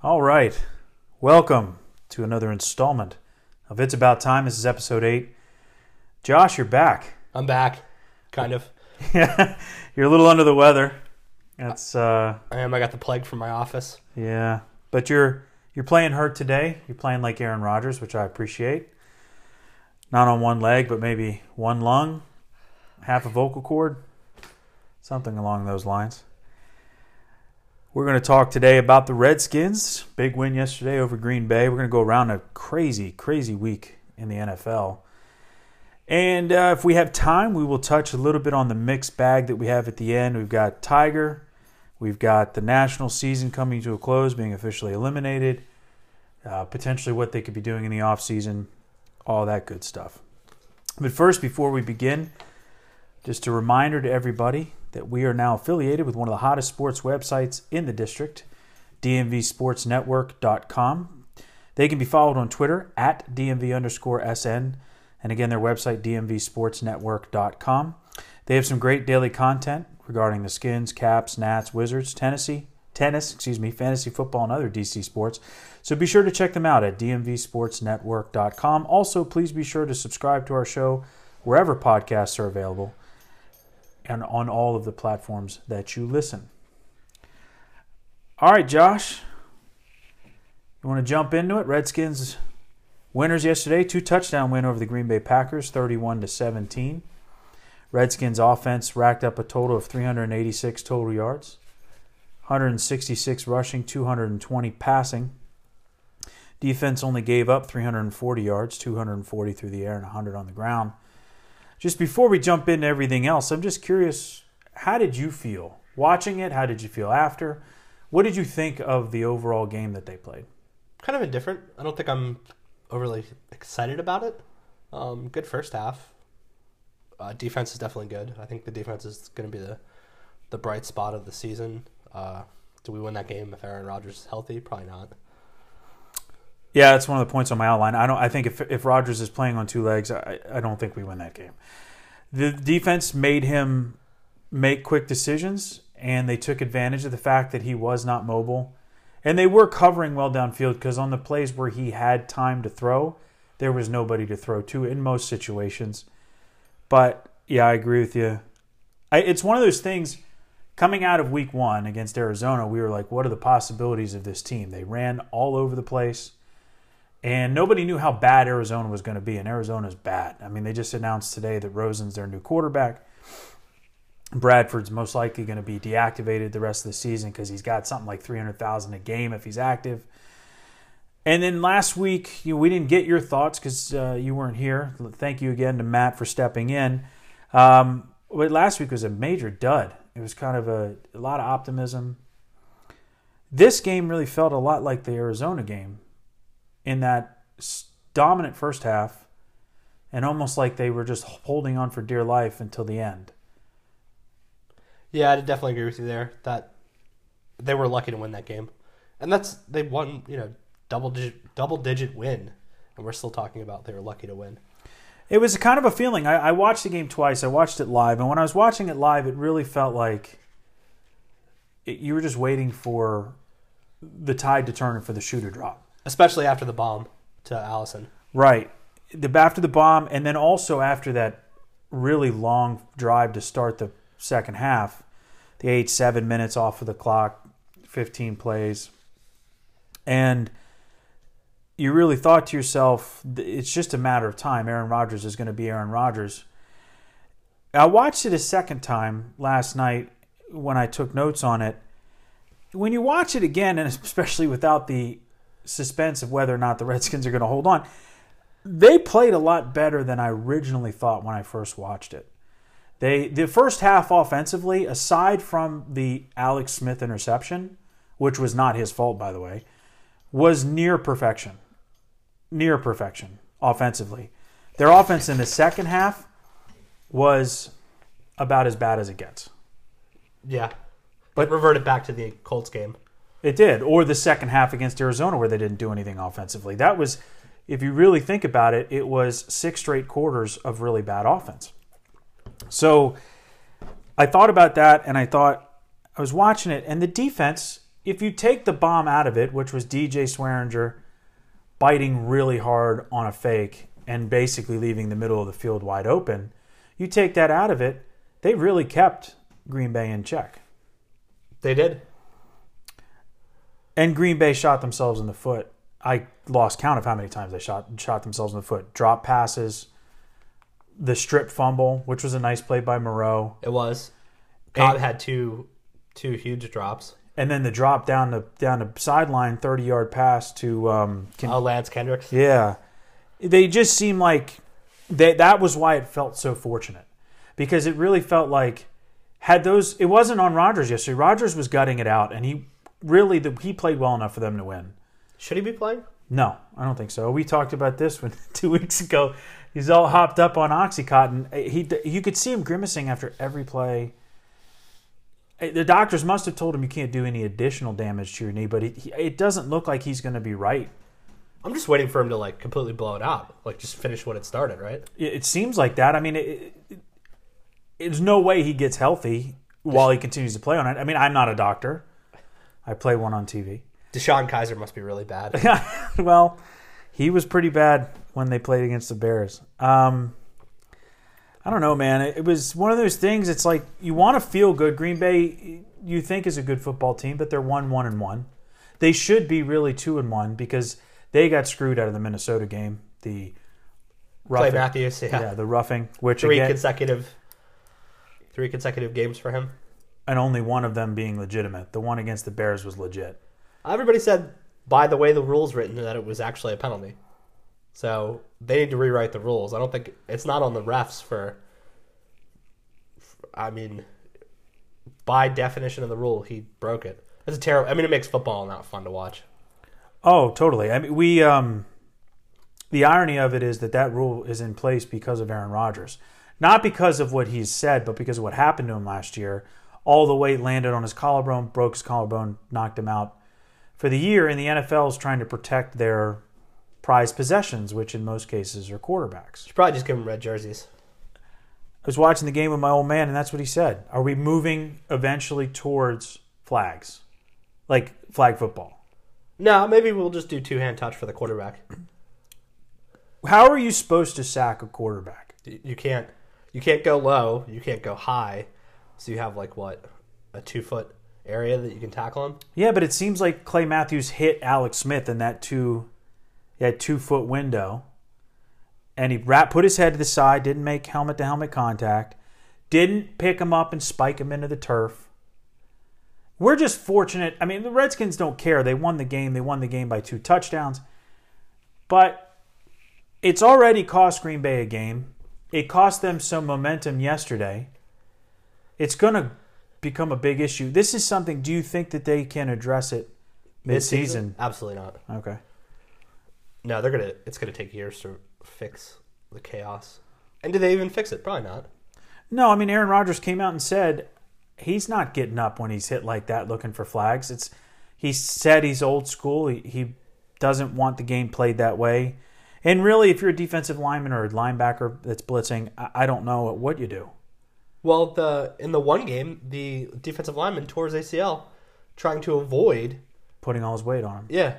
All right. Welcome to another installment of It's About Time. This is episode 8. Josh, you're back. I'm back, kind of. Yeah, you're a little under the weather. That's I am. I got the plague from my office. yeah. But you're playing hurt today. You're playing like Aaron Rodgers, which I appreciate. Not on one leg, but maybe one lung, half a vocal cord, something along those lines. We're going to talk today about the Redskins. Big win yesterday over Green Bay. We're going to go around a crazy, crazy week in the NFL. And if we have time, we will touch a little bit on the mixed bag that we have at the end. We've got Tiger. We've got the national season coming to a close, being officially eliminated. Potentially what they could be doing in the offseason. All that good stuff. But first, before we begin, just a reminder to everybody that we are now affiliated with one of the hottest sports websites in the district, dmvsportsnetwork.com. They can be followed on Twitter at DMV_SN. And again, their website, dmvsportsnetwork.com. They have some great daily content regarding the Skins, Caps, Nats, Wizards, tennis, fantasy football, and other DC sports. So be sure to check them out at dmvsportsnetwork.com. Also, please be sure to subscribe to our show wherever podcasts are available and on all of the platforms that you listen. All right, Josh, you want to jump into it? Redskins winners yesterday, 2-touchdown win over the Green Bay Packers, 31-17. Redskins offense racked up a total of 386 total yards, 166 rushing, 220 passing. Defense only gave up 340 yards, 240 through the air and 100 on the ground. Just before we jump into everything else, I'm just curious, how did you feel watching it? How did you feel after? What did you think of the overall game that they played? Kind of indifferent. I don't think I'm overly excited about it. Good first half. Defense is definitely good. I think the defense is going to be the bright spot of the season. Do we win that game if Aaron Rodgers is healthy? Probably not. Yeah, that's one of the points on my outline. I think if Rodgers is playing on two legs, I don't think we win that game. The defense made him make quick decisions, and they took advantage of the fact that he was not mobile. And they were covering well downfield because on the plays where he had time to throw, there was nobody to throw to in most situations. But, yeah, I agree with you. It's one of those things, coming out of week 1 against Arizona, we were like, what are the possibilities of this team? They ran all over the place. And nobody knew how bad Arizona was going to be, and Arizona's bad. I mean, they just announced today that Rosen's their new quarterback. Bradford's most likely going to be deactivated the rest of the season because he's got something like $300,000 a game if he's active. And then last week, we didn't get your thoughts because you weren't here. Thank you again to Matt for stepping in. But last week was a major dud. It was kind of a lot of optimism. This game really felt a lot like the Arizona game, in that dominant first half and almost like they were just holding on for dear life until the end. Yeah, I definitely agree with you there that they were lucky to win that game. And they won, double digit win, and we're still talking about they were lucky to win. It was kind of a feeling. I watched the game twice. I watched it live, and when I was watching it live, it really felt like you were just waiting for the tide to turn and for the shoe to drop. Especially after the bomb to Allison. Right. After the bomb, and then also after that really long drive to start the second half. They ate 7 minutes off of the clock, 15 plays. And you really thought to yourself, it's just a matter of time. Aaron Rodgers is going to be Aaron Rodgers. I watched it a second time last night when I took notes on it. When you watch it again, and especially without the suspense of whether or not the Redskins are going to hold on, they played a lot better than I originally thought when I first watched it. The first half offensively, aside from the Alex Smith interception, which was not his fault, by the way, was near perfection. Near perfection offensively. Their offense in the second half was about as bad as it gets. Yeah. But reverted back to the Colts game. It did. Or the second half against Arizona where they didn't do anything offensively. That was, if you really think about it, it was 6 straight quarters of really bad offense. So I thought about that, and I was watching it, and the defense if you take the bomb out of it, which was DJ Swearinger biting really hard on a fake and basically leaving the middle of the field wide open, you take that out of it, they really kept Green Bay in check. They did. And Green Bay shot themselves in the foot. I lost count of how many times they shot themselves in the foot. Drop passes, the strip fumble, which was a nice play by Moreau. It was. Cobb had two huge drops. And then the drop down the sideline, 30-yard pass to Lance Kendricks. Yeah. They just seem like that was why it felt so fortunate. Because it really felt like it wasn't on Rodgers yesterday. Rodgers was gutting it out, and he played well enough for them to win. Should he be playing? No, I don't think so. We talked about this 2 weeks ago. He's all hopped up on Oxycontin. You could see him grimacing after every play. The doctors must have told him you can't do any additional damage to your knee, but it doesn't look like he's going to be right. I'm just waiting for him to completely blow it out, just finish what it started, right? It seems like that. I mean, there's no way he gets healthy while he continues to play on it. I mean, I'm not a doctor. I play one on TV. Deshaun Kaiser must be really bad. Well, he was pretty bad when they played against the Bears. I don't know, man. It was one of those things. It's like you want to feel good. Green Bay, you think, is a good football team, but they're 1-1-1. They should be really 2-1 because they got screwed out of the Minnesota game. The roughing, Clay Matthews, yeah, the roughing, which three consecutive games for him, and only one of them being legitimate. The one against the Bears was legit. Everybody said, by the way the rules written, that it was actually a penalty. So they need to rewrite the rules. I don't think it's not on the refs I mean, by definition of the rule, he broke it. It's a terrible. I mean, it makes football not fun to watch. Oh, totally. I mean, the irony of it is that rule is in place because of Aaron Rodgers, not because of what he's said, but because of what happened to him last year. All the weight landed on his collarbone, broke his collarbone, knocked him out for the year. And the NFL is trying to protect their prized possessions, which in most cases are quarterbacks. Should probably just give them red jerseys. I was watching the game with my old man, and that's what he said. Are we moving eventually towards flags? Like flag football? No, maybe we'll just do two-hand touch for the quarterback. How are you supposed to sack a quarterback? You can't go low. You can't go high. So you have a 2-foot area that you can tackle him? Yeah, but it seems like Clay Matthews hit Alex Smith in that 2-foot window. And he put his head to the side, didn't make helmet-to-helmet contact, didn't pick him up and spike him into the turf. We're just fortunate. I mean, the Redskins don't care. They won the game. They won the game by 2 touchdowns. But it's already cost Green Bay a game. It cost them some momentum yesterday. It's going to become a big issue. This is something, do you think that they can address it mid-season? Absolutely not. Okay. No, it's gonna take years to fix the chaos. And do they even fix it? Probably not. No, I mean, Aaron Rodgers came out and said he's not getting up when he's hit like that looking for flags. He said he's old school. He doesn't want the game played that way. And really, if you're a defensive lineman or a linebacker that's blitzing, I don't know what you do. Well, in the one game, the defensive lineman tore his ACL trying to avoid putting all his weight on him. Yeah.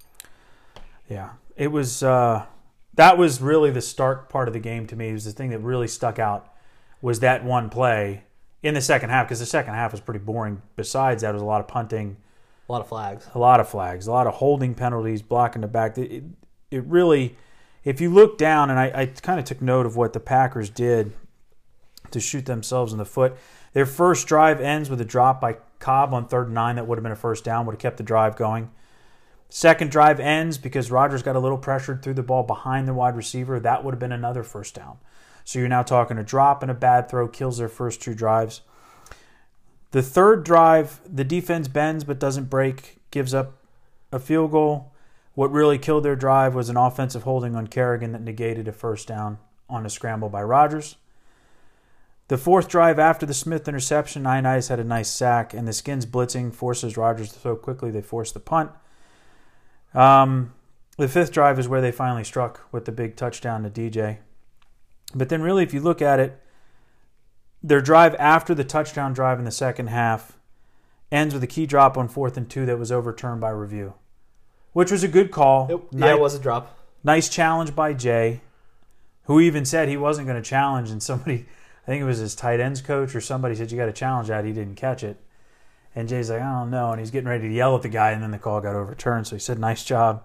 Yeah. It was that was really the stark part of the game to me. It was the thing that really stuck out was that one play in the second half, because the second half was pretty boring. Besides that, it was a lot of punting. A lot of flags. A lot of holding penalties, blocking the back. It really, if you look down, and I kind of took note of what the Packers did to shoot themselves in the foot. Their first drive ends with a drop by Cobb on 3rd and 9. That would have been a first down, would have kept the drive going. Second drive ends because Rodgers got a little pressured, threw the ball behind the wide receiver. That would have been another first down. So you're now talking a drop and a bad throw kills their first 2 drives. The third drive, the defense bends but doesn't break, gives up a field goal. What really killed their drive was an offensive holding on Kerrigan that negated a first down on a scramble by Rodgers. The fourth drive after the Smith interception, Ioannidis had a nice sack, and the Skins blitzing forces Rodgers to throw quickly. They force the punt. The fifth drive is where they finally struck with the big touchdown to DJ. But then really, if you look at it, their drive after the touchdown drive in the second half ends with a key drop on 4th and 2 that was overturned by review, which was a good call. It was a drop. Nice challenge by Jay, who even said he wasn't going to challenge, and somebody, I think it was his tight ends coach or somebody, said, you got to challenge that. He didn't catch it. And Jay's like, I don't know. And he's getting ready to yell at the guy, and then the call got overturned. So he said, nice job.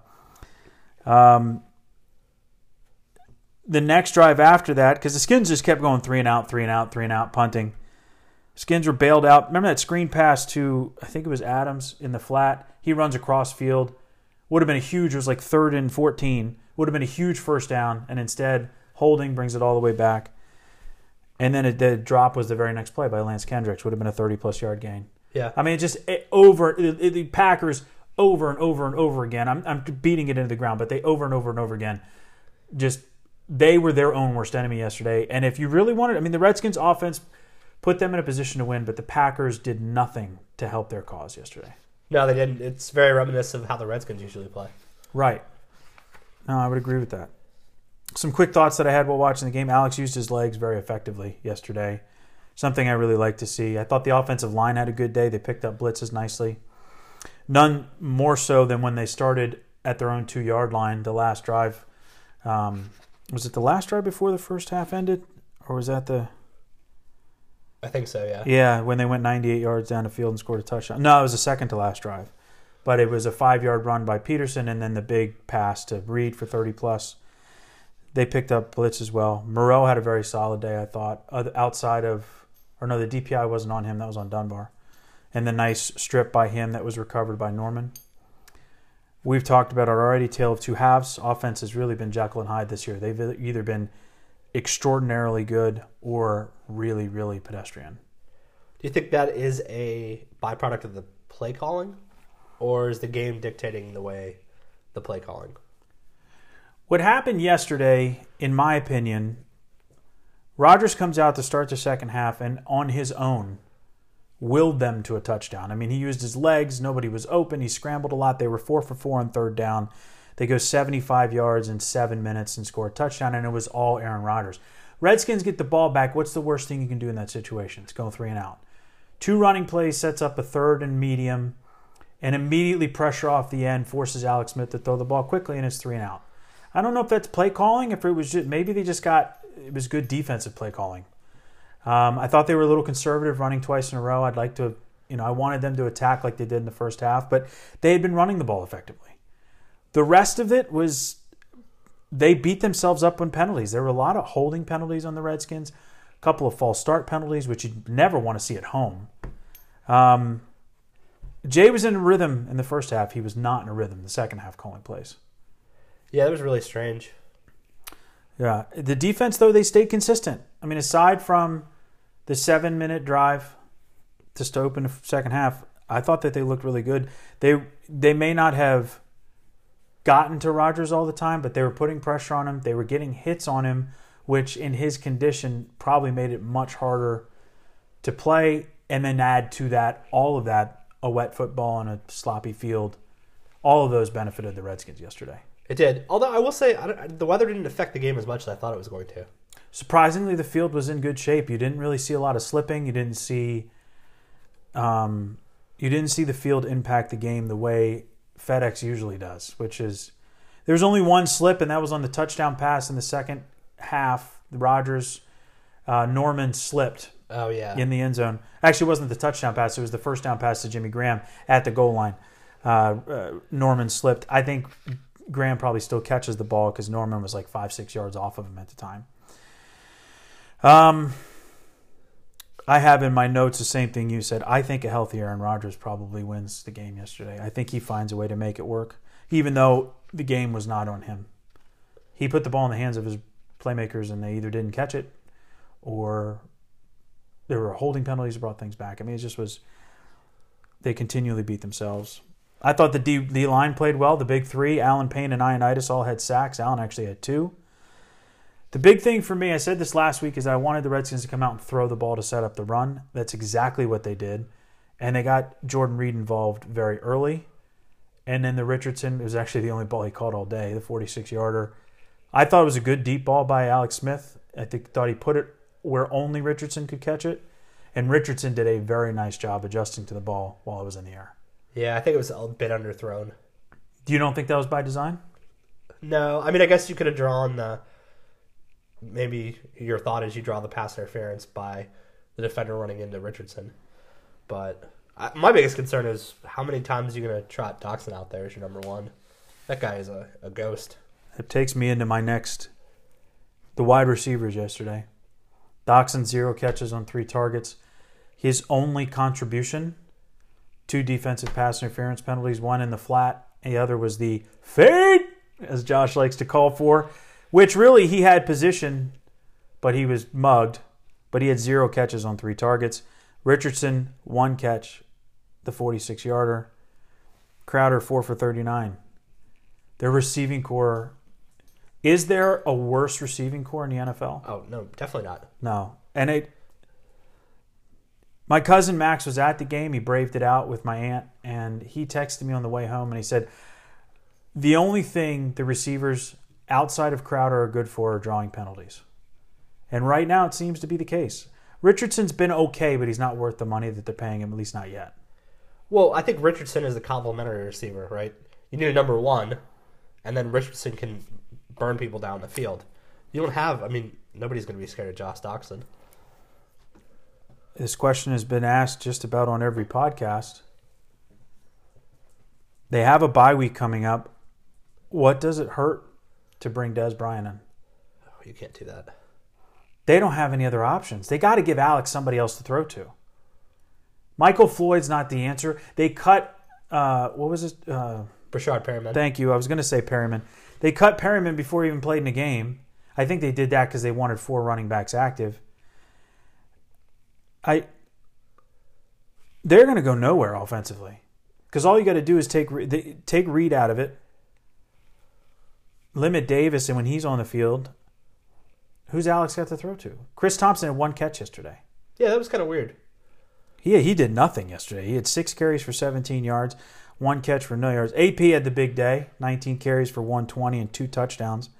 The next drive after that, because the Skins just kept going 3 and out, 3 and out, 3 and out, punting. Skins were bailed out. Remember that screen pass to, I think it was Adams in the flat? He runs across field. Would have been a huge, it was like 3rd and 14. Would have been a huge first down, and instead Holding brings it all the way back. And then the drop was the very next play by Lance Kendricks. Would have been a 30-plus yard gain. Yeah. I mean, the Packers over and over and over again. I'm beating it into the ground, but they over and over and over again. They were their own worst enemy yesterday. And if you really wanted, the Redskins offense put them in a position to win, but the Packers did nothing to help their cause yesterday. No, they didn't. It's very reminiscent of how the Redskins usually play. Right. No, I would agree with that. Some quick thoughts that I had while watching the game. Alex used his legs very effectively yesterday. Something I really like to see. I thought the offensive line had a good day. They picked up blitzes nicely. None more so than when they started at their own 2-yard line, the last drive. Was it the last drive before the first half ended? Or was that the... I think so, yeah. Yeah, when they went 98 yards down the field and scored a touchdown. No, it was the second to last drive. But it was a 5-yard run by Peterson and then the big pass to Reed for 30-plus. They picked up blitz as well. Moreau had a very solid day, I thought. Outside of... Or no, the DPI wasn't on him. That was on Dunbar. And the nice strip by him that was recovered by Norman. We've talked about it already. Tale of two halves. Offense has really been Jekyll and Hyde this year. They've either been extraordinarily good or really, really pedestrian. Do you think that is a byproduct of the play calling? Or is the game dictating the way the play calling? What happened yesterday, in my opinion, Rodgers comes out to start the second half and on his own willed them to a touchdown. He used his legs. Nobody was open. He scrambled a lot. They were 4 for 4 on 3rd down. They go 75 yards in 7 minutes and score a touchdown, and it was all Aaron Rodgers. Redskins get the ball back. What's the worst thing you can do in that situation? It's go 3 and out. 2 running plays, sets up a 3rd and medium, and immediately pressure off the end forces Alex Smith to throw the ball quickly, and it's 3 and out. I don't know if that's play calling, if it was just, maybe they just it was good defensive play calling. I thought they were a little conservative running twice in a row. I'd like to, I wanted them to attack like they did in the first half, but they had been running the ball effectively. The rest of it was they beat themselves up on penalties. There were a lot of holding penalties on the Redskins, a couple of false start penalties, which you'd never want to see at home. Jay was in a rhythm in the first half. He was not in a rhythm in the second half calling plays. Yeah, that was really strange. Yeah. The defense, though, they stayed consistent. Aside from the 7-minute drive just to open the second half, I thought that they looked really good. They may not have gotten to Rodgers all the time, but they were putting pressure on him. They were getting hits on him, which in his condition probably made it much harder to play. And then add to that, all of that, a wet football on a sloppy field. All of those benefited the Redskins yesterday. It did. Although I will say the weather didn't affect the game as much as I thought it was going to. Surprisingly, the field was in good shape. You didn't really see a lot of slipping. You didn't see the field impact the game the way FedEx usually does, which is there was only one slip, and that was on the touchdown pass in the second half. Rodgers, Norman slipped. Oh, yeah. In the end zone. Actually, it wasn't the touchdown pass. It was the first down pass to Jimmy Graham at the goal line. Norman slipped. I think Graham probably still catches the ball because Norman was like 5-6 yards off of him at the time. I have in my notes the same thing you said. I think a healthy Aaron Rodgers probably wins the game yesterday. I think he finds a way to make it work, even though the game was not on him. He put the ball in the hands of his playmakers, and they either didn't catch it or there were holding penalties that brought things back. It just was they continually beat themselves. I thought the D line played well. The big three, Allen, Payne, and Ioannidis all had sacks. Allen actually had 2. The big thing for me, I said this last week, is I wanted the Redskins to come out and throw the ball to set up the run. That's exactly what they did. And they got Jordan Reed involved very early. And then the Richardson, it was actually the only ball he caught all day, the 46-yarder. I thought it was a good deep ball by Alex Smith. Thought he put it where only Richardson could catch it. And Richardson did a very nice job adjusting to the ball while it was in the air. Yeah, I think it was a bit underthrown. You don't think that was by design? No, I mean, I guess you could have drawn maybe your thought is you draw the pass interference by the defender running into Richardson. But my biggest concern is how many times are you going to trot Doxson out there as your number one? That guy is a ghost. It takes me into my next, the wide receivers yesterday. Doxson 0 catches on 3 targets. His only contribution, 2 defensive pass interference penalties, 1 in the flat, and the other was the fade, as Josh likes to call for, which really he had position, but he was mugged. But he had 0 catches on 3 targets. Richardson, 1 catch, the 46-yarder. Crowder, 4 for 39. Their receiving core, is there a worse receiving core in the NFL? Oh, no, definitely not. No. And my cousin Max was at the game. He braved it out with my aunt, and he texted me on the way home, and he said, the only thing the receivers outside of Crowder are good for are drawing penalties. And right now it seems to be the case. Richardson's been okay, but he's not worth the money that they're paying him, at least not yet. Well, I think Richardson is a complimentary receiver, right? You need a number one, and then Richardson can burn people down the field. You don't have, nobody's going to be scared of Josh Doxson. This question has been asked just about on every podcast. They have a bye week coming up. What does it hurt to bring Dez Bryant in? Oh, you can't do that. They don't have any other options. They got to give Alex somebody else to throw to. Michael Floyd's not the answer. They cut, what was it? Brashard Perriman. Thank you. I was going to say Perriman. They cut Perriman before he even played in the game. I think they did that because they wanted 4 running backs active. They're going to go nowhere offensively because all you got to do is take Reed out of it, limit Davis, and when he's on the field, who's Alex got to throw to? Chris Thompson had 1 catch yesterday. Yeah, that was kind of weird. He did nothing yesterday. He had 6 carries for 17 yards, 1 catch for no yards. AP had the big day, 19 carries for 120 and 2 touchdowns.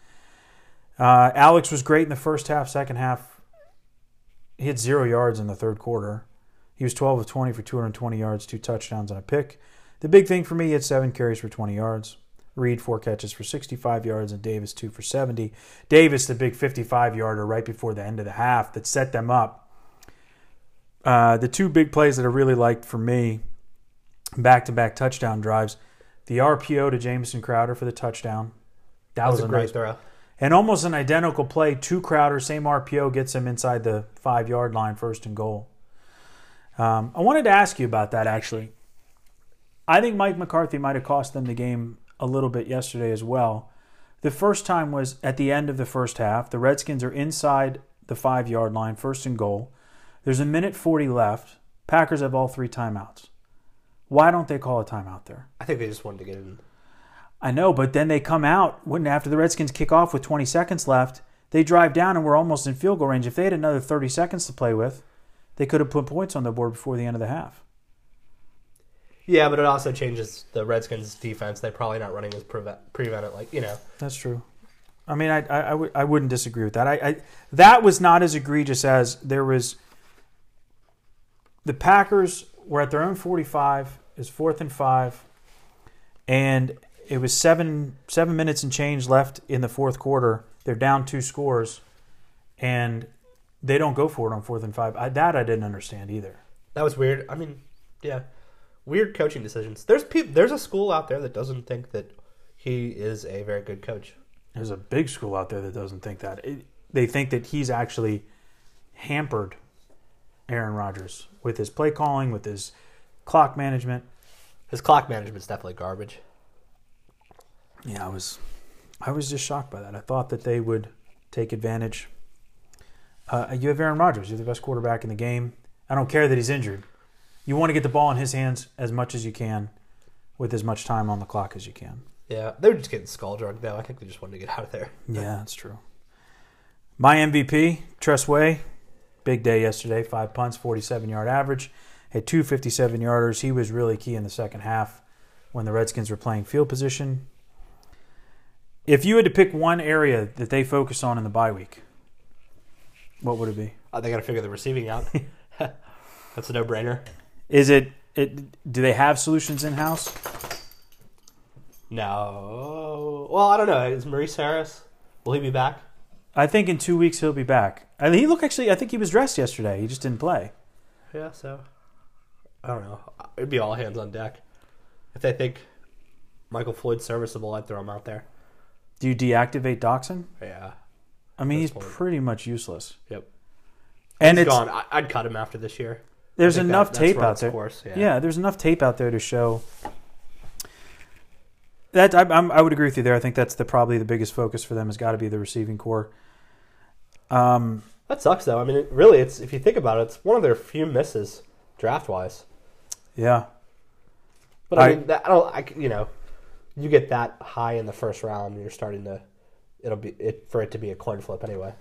Alex was great in the first half. Second half, he had 0 yards in the third quarter. He was 12 of 20 for 220 yards, 2 touchdowns, and a pick. The big thing for me, he had 7 carries for 20 yards. Reed, 4 catches for 65 yards, and Davis, 2 for 70. Davis, the big 55-yarder right before the end of the half that set them up. The 2 big plays that I really liked for me, back-to-back touchdown drives, the RPO to Jamison Crowder for the touchdown. That was a great throw. And almost an identical play to Crowder, same RPO, gets him inside the 5-yard line, 1st and goal. I wanted to ask you about that, actually. I think Mike McCarthy might have cost them the game a little bit yesterday as well. The first time was at the end of the first half. The Redskins are inside the 5-yard line, 1st and goal. There's 1:40 left. Packers have all 3 timeouts. Why don't they call a timeout there? I think they just wanted to get in. I know, but then they come out, after the Redskins kick off with 20 seconds left, they drive down and we're almost in field goal range. If they had another 30 seconds to play with, they could have put points on the board before the end of the half. Yeah, but it also changes the Redskins' defense. They're probably not running as prevented, That's true. I wouldn't disagree with that. That was not as egregious as there was. The Packers were at their own 45. It's 4th and 5, and it was 7 minutes and change left in the 4th quarter. They're down 2 scores, and they don't go for it on 4th and 5. I didn't understand either. That was weird. Yeah, weird coaching decisions. There's a school out there that doesn't think that he is a very good coach. There's a big school out there that doesn't think that. They think that he's actually hampered Aaron Rodgers with his play calling, with his clock management. His clock management's definitely garbage. Yeah, I was just shocked by that. I thought that they would take advantage. You have Aaron Rodgers. You're the best quarterback in the game. I don't care that he's injured. You want to get the ball in his hands as much as you can with as much time on the clock as you can. Yeah, they were just getting skull drugged, though. I think they just wanted to get out of there. Yeah, that's true. My MVP, Tress Way, big day yesterday. 5 punts, 47-yard average. Had 2 57-yarders. He was really key in the second half when the Redskins were playing field position. If you had to pick one area that they focused on in the bye week, what would it be? They got to figure the receiving out. That's a no-brainer. Is it? Do they have solutions in house? No. Well, I don't know. Is Maurice Harris? Will he be back? I think in 2 weeks he'll be back. I mean, I think he was dressed yesterday. He just didn't play. Yeah. So I don't know. It'd be all hands on deck. If they think Michael Floyd's serviceable, I'd throw him out there. Do you deactivate Doxson? Yeah. I mean, he's point. pretty much useless. Yep. And He's it's gone. I'd cut him after this year. there's I think enough that's tape run out its there. course, Yeah, there's enough tape out there to show. That I would agree with you there. I think that's probably the biggest focus for them has got to be the receiving core. That sucks, though. I mean, it's if you think about it, it's one of their few misses draft-wise. Yeah. But I mean, you get that high in the first round, and you're starting to, for it to be a coin flip anyway.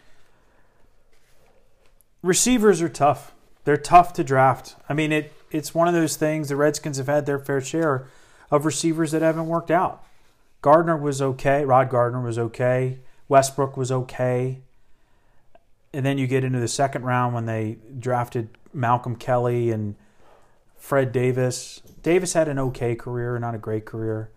Receivers are tough. They're tough to draft. I mean, it's one of those things. The Redskins have had their fair share of receivers that haven't worked out. Gardner was okay. Rod Gardner was okay. Westbrook was okay. And then you get into the second round when they drafted Malcolm Kelly and Fred Davis. Davis had an okay career, not a great career.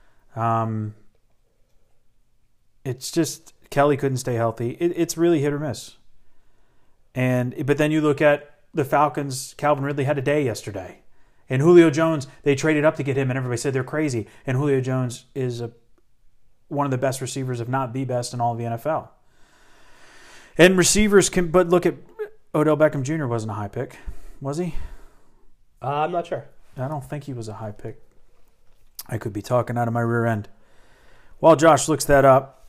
It's just Kelly couldn't stay healthy. It's really hit or miss. But then you look at the Falcons. Calvin Ridley had a day yesterday. And Julio Jones, they traded up to get him, and everybody said they're crazy. And Julio Jones is one of the best receivers, if not the best, in all of the NFL. And receivers can, but look at Odell Beckham Jr. wasn't a high pick, was he? I'm not sure. I don't think he was a high pick. I could be talking out of my rear end. While Josh looks that up,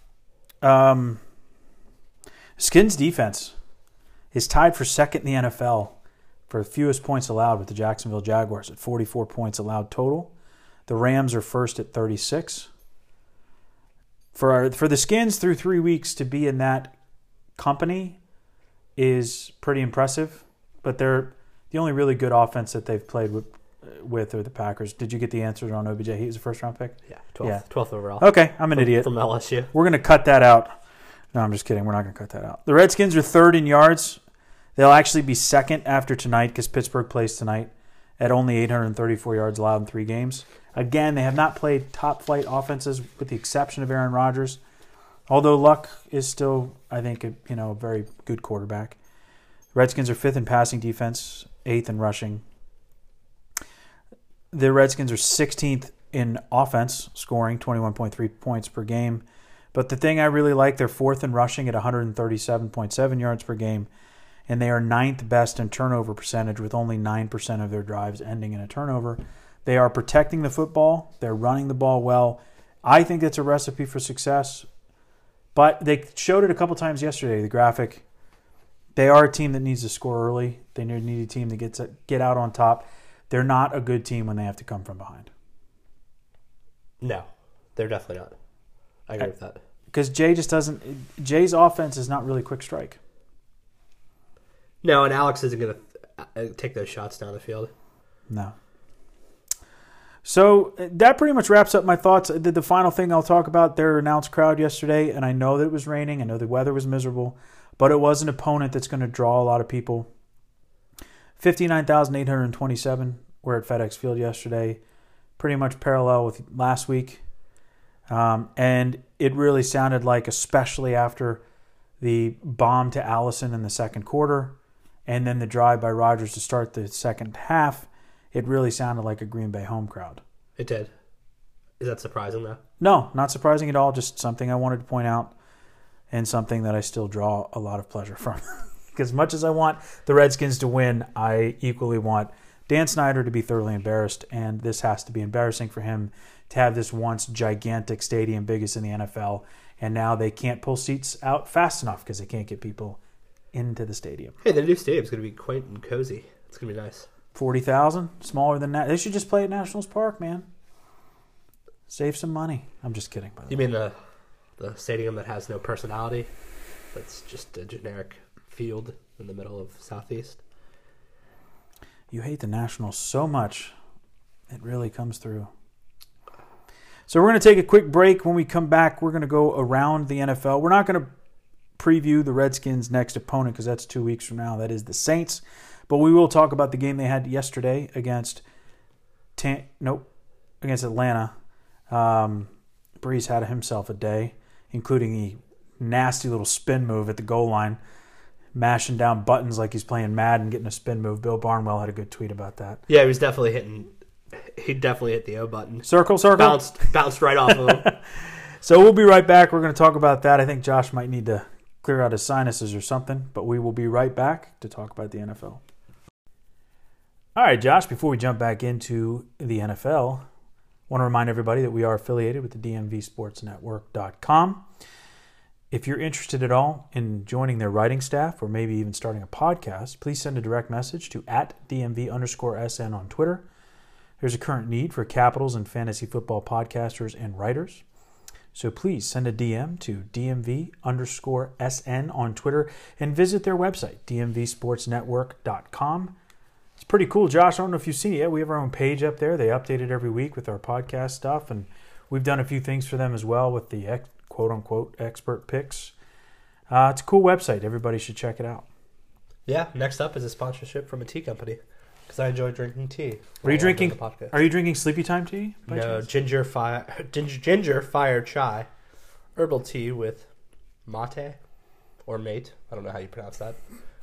Skins defense is tied for second in the NFL for fewest points allowed with the Jacksonville Jaguars at 44 points allowed total. The Rams are first at 36. For the Skins through 3 weeks to be in that company is pretty impressive, but they're the only really good offense that they've played with are the Packers. Did you get the answers on OBJ? He was a first-round pick? Yeah, 12th overall. Okay, I'm an idiot. From LSU. We're going to cut that out. No, I'm just kidding. We're not going to cut that out. The Redskins are third in yards. They'll actually be second after tonight because Pittsburgh plays tonight at only 834 yards allowed in 3 games. Again, they have not played top-flight offenses with the exception of Aaron Rodgers, although Luck is still, I think, a very good quarterback. Redskins are 5th in passing defense, 8th in rushing. The Redskins are 16th in offense, scoring 21.3 points per game. But the thing I really like, they're 4th in rushing at 137.7 yards per game, and they are 9th best in turnover percentage with only 9% of their drives ending in a turnover. They are protecting the football. They're running the ball well. I think that's a recipe for success. But they showed it a couple times yesterday, the graphic. They are a team that needs to score early. They need a team that get out on top. They're not a good team when they have to come from behind. No, they're definitely not. I agree with that. Because Jay's offense is not really quick strike. No, and Alex isn't going to take those shots down the field. No. So that pretty much wraps up my thoughts. The final thing I'll talk about, their announced crowd yesterday, and I know that it was raining. I know the weather was miserable, but it was an opponent that's going to draw a lot of people. 59,827 were at FedEx Field yesterday, pretty much parallel with last week. And it really sounded like, especially after the bomb to Allison in the second quarter and then the drive by Rodgers to start the second half, it really sounded like a Green Bay home crowd. It did. Is that surprising, though? No, not surprising at all. Just something I wanted to point out and something that I still draw a lot of pleasure from. Because as much as I want the Redskins to win, I equally want Dan Snyder to be thoroughly embarrassed, and this has to be embarrassing for him to have this once gigantic stadium, biggest in the NFL, and now they can't pull seats out fast enough because they can't get people into the stadium. Hey, the new stadium's going to be quaint and cozy. It's going to be nice. 40,000, smaller than that. They should just play at Nationals Park, man. Save some money. I'm just kidding. By the way. You mean the stadium that has no personality? That's just a generic field in the middle of Southeast? You hate the Nationals so much, it really comes through. So we're going to take a quick break. When we come back, we're going to go around the NFL. We're not going to preview the Redskins' next opponent because that's 2 weeks from now. That is the Saints. But we will talk about the game they had yesterday against against Atlanta. Breeze had himself a day, including the nasty little spin move at the goal line, mashing down buttons like he's playing Madden, getting a spin move. Bill Barnwell had a good tweet about that. Yeah, he was definitely hitting. He definitely hit the O button. Circle. Bounced right off of him. So we'll be right back. We're going to talk about that. I think Josh might need to clear out his sinuses or something, but we will be right back to talk about the NFL. All right, Josh, before we jump back into the NFL, I want to remind everybody that we are affiliated with the DMVSportsNetwork.com. If you're interested at all in joining their writing staff or maybe even starting a podcast, please send a direct message to @DMV_SN on Twitter. There's a current need for Capitals and fantasy football podcasters and writers. So please send a DM to DMV_SN on Twitter and visit their website, DMVSportsNetwork.com. It's pretty cool, Josh. I don't know if you've seen it yet. We have our own page up there. They update it every week with our podcast stuff, and we've done a few things for them as well with the quote-unquote expert picks. It's a cool website. Everybody should check it out. Yeah, next up is a sponsorship from a tea company because I enjoy drinking tea. Are you drinking Sleepy Time tea? No, ginger fire chai, herbal tea with mate or mate. I don't know how you pronounce that.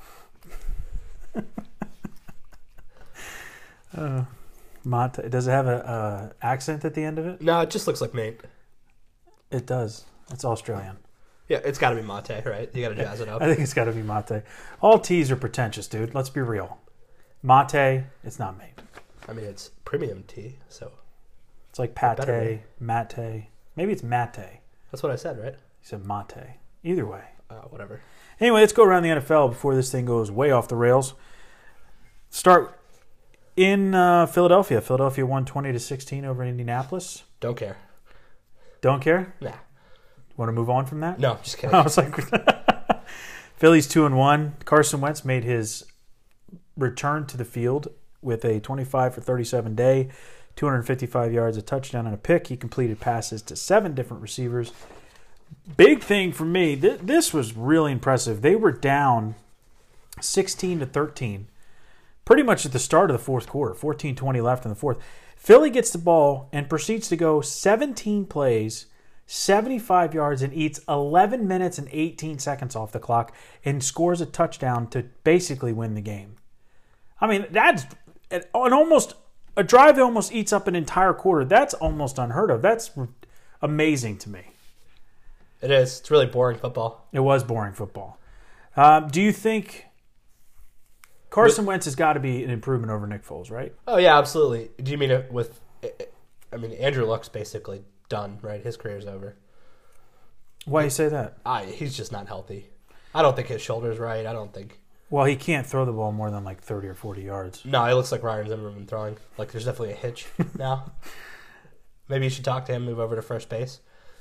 Mate. Does it have a accent at the end of it? No, it just looks like mate. It does. It's Australian. Yeah, it's got to be mate, right? You got to jazz it up. I think it's got to be mate. All teas are pretentious, dude. Let's be real. Mate, it's not mate. I mean, it's premium tea, so it's like pate, mate. Maybe it's mate. That's what I said, right? You said mate. Either way. Whatever. Anyway, let's go around the NFL before this thing goes way off the rails. Start in Philadelphia. Philadelphia won 20-16 over Indianapolis. Don't care. Don't care? Nah. Want to move on from that? No, just kidding. I was like, Philly's 2-1. Carson Wentz made his return to the field with a 25-for-37 day, 255 yards, a touchdown, and a pick. He completed passes to 7 different receivers. Big thing for me, this was really impressive. They were down 16-13, pretty much at the start of the fourth quarter, 14:20 left in the fourth. Philly gets the ball and proceeds to go 17 plays, 75 yards, and eats 11 minutes and 18 seconds off the clock and scores a touchdown to basically win the game. I mean, that's a drive that almost eats up an entire quarter. That's almost unheard of. That's amazing to me. It is. It's really boring football. It was boring football. Do you think Carson Wentz has got to be an improvement over Nick Foles, right? Oh, yeah, absolutely. Do you mean it with... I mean, Andrew Luck's basically done, right? His career's over. Why do you say that? He's just not healthy. I don't think his shoulder's right. I don't think... Well, he can't throw the ball more than like 30 or 40 yards. No, he looks like Ryan Zimmerman throwing. Like, there's definitely a hitch now. Maybe you should talk to him, move over to first base.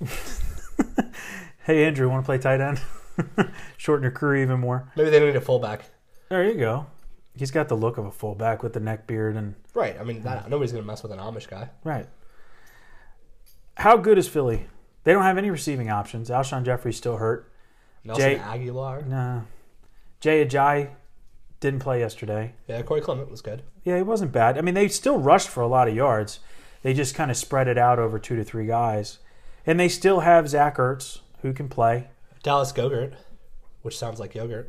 Hey, Andrew, want to play tight end? Shorten your career even more. Maybe they need a fullback. There you go. He's got the look of a fullback with the neck beard and... Right. I mean, nobody's going to mess with an Amish guy. Right. How good is Philly? They don't have any receiving options. Alshon Jeffrey's still hurt. Nelson Aguilar? No. Jay Ajayi didn't play yesterday. Yeah, Corey Clement was good. Yeah, he wasn't bad. I mean, they still rushed for a lot of yards. They just kind of spread it out over 2 to 3 guys. And they still have Zach Ertz, who can play. Dallas Goedert, which sounds like yogurt.